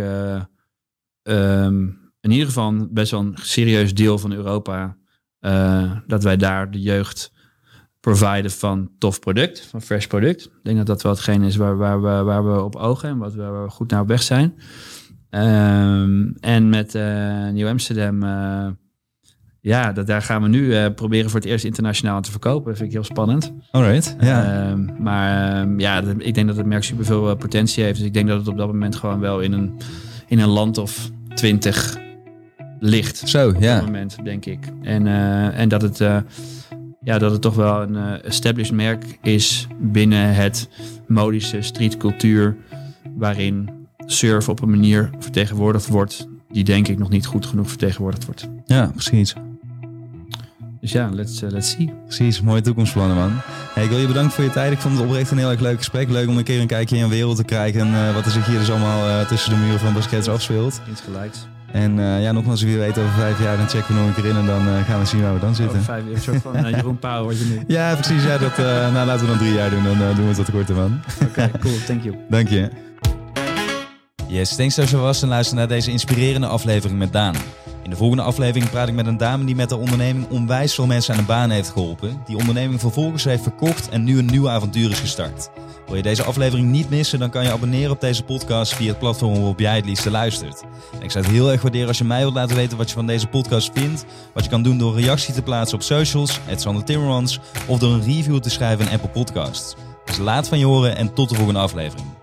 in ieder geval best wel een serieus deel van Europa, dat wij daar de jeugd providen van tof product, van fresh product. Ik denk dat dat wel hetgeen is waar we op ogen en waar we goed naar op weg zijn. En met Nieuw Amsterdam, daar gaan we nu proberen voor het eerst internationaal te verkopen. Dat vind ik heel spannend. Alright, ik denk dat het merk superveel potentie heeft. Dus ik denk dat het op dat moment gewoon wel in een land of 20 ligt. Zo, op dat moment, denk ik. En dat het toch wel een established merk is binnen het modische streetcultuur, waarin surf op een manier vertegenwoordigd wordt die denk ik nog niet goed genoeg vertegenwoordigd wordt. Ja, precies. Dus ja, let's see. Precies, mooie toekomstplannen, man. Hey, ik wil je bedanken voor je tijd. Ik vond het oprecht een heel erg leuk gesprek. Leuk om een keer een kijkje in je wereld te krijgen en wat er zich hier dus allemaal tussen de muren van Baskets afspeelt. Iets gelijks. En nogmaals, wie weet over 5 jaar, dan checken we nog een keer in en dan gaan we zien waar we dan zitten. Over 5 jaar, een soort van Jeroen Pauw word je nu. Ja, precies. Ja, dat, laten we dan 3 jaar doen, dan doen we het wat korter, man. Oké, cool. Thank you. Dank je. Yes, thanks dat je zo was en luister naar deze inspirerende aflevering met Daan. In de volgende aflevering praat ik met een dame die met haar onderneming onwijs veel mensen aan de baan heeft geholpen. Die onderneming vervolgens heeft verkocht en nu een nieuw avontuur is gestart. Wil je deze aflevering niet missen, dan kan je abonneren op deze podcast via het platform waarop jij het liefste luistert. En ik zou het heel erg waarderen als je mij wilt laten weten wat je van deze podcast vindt. Wat je kan doen door een reactie te plaatsen op socials, @SanderTimmermans, of door een review te schrijven in Apple Podcasts. Dus laat van je horen en tot de volgende aflevering.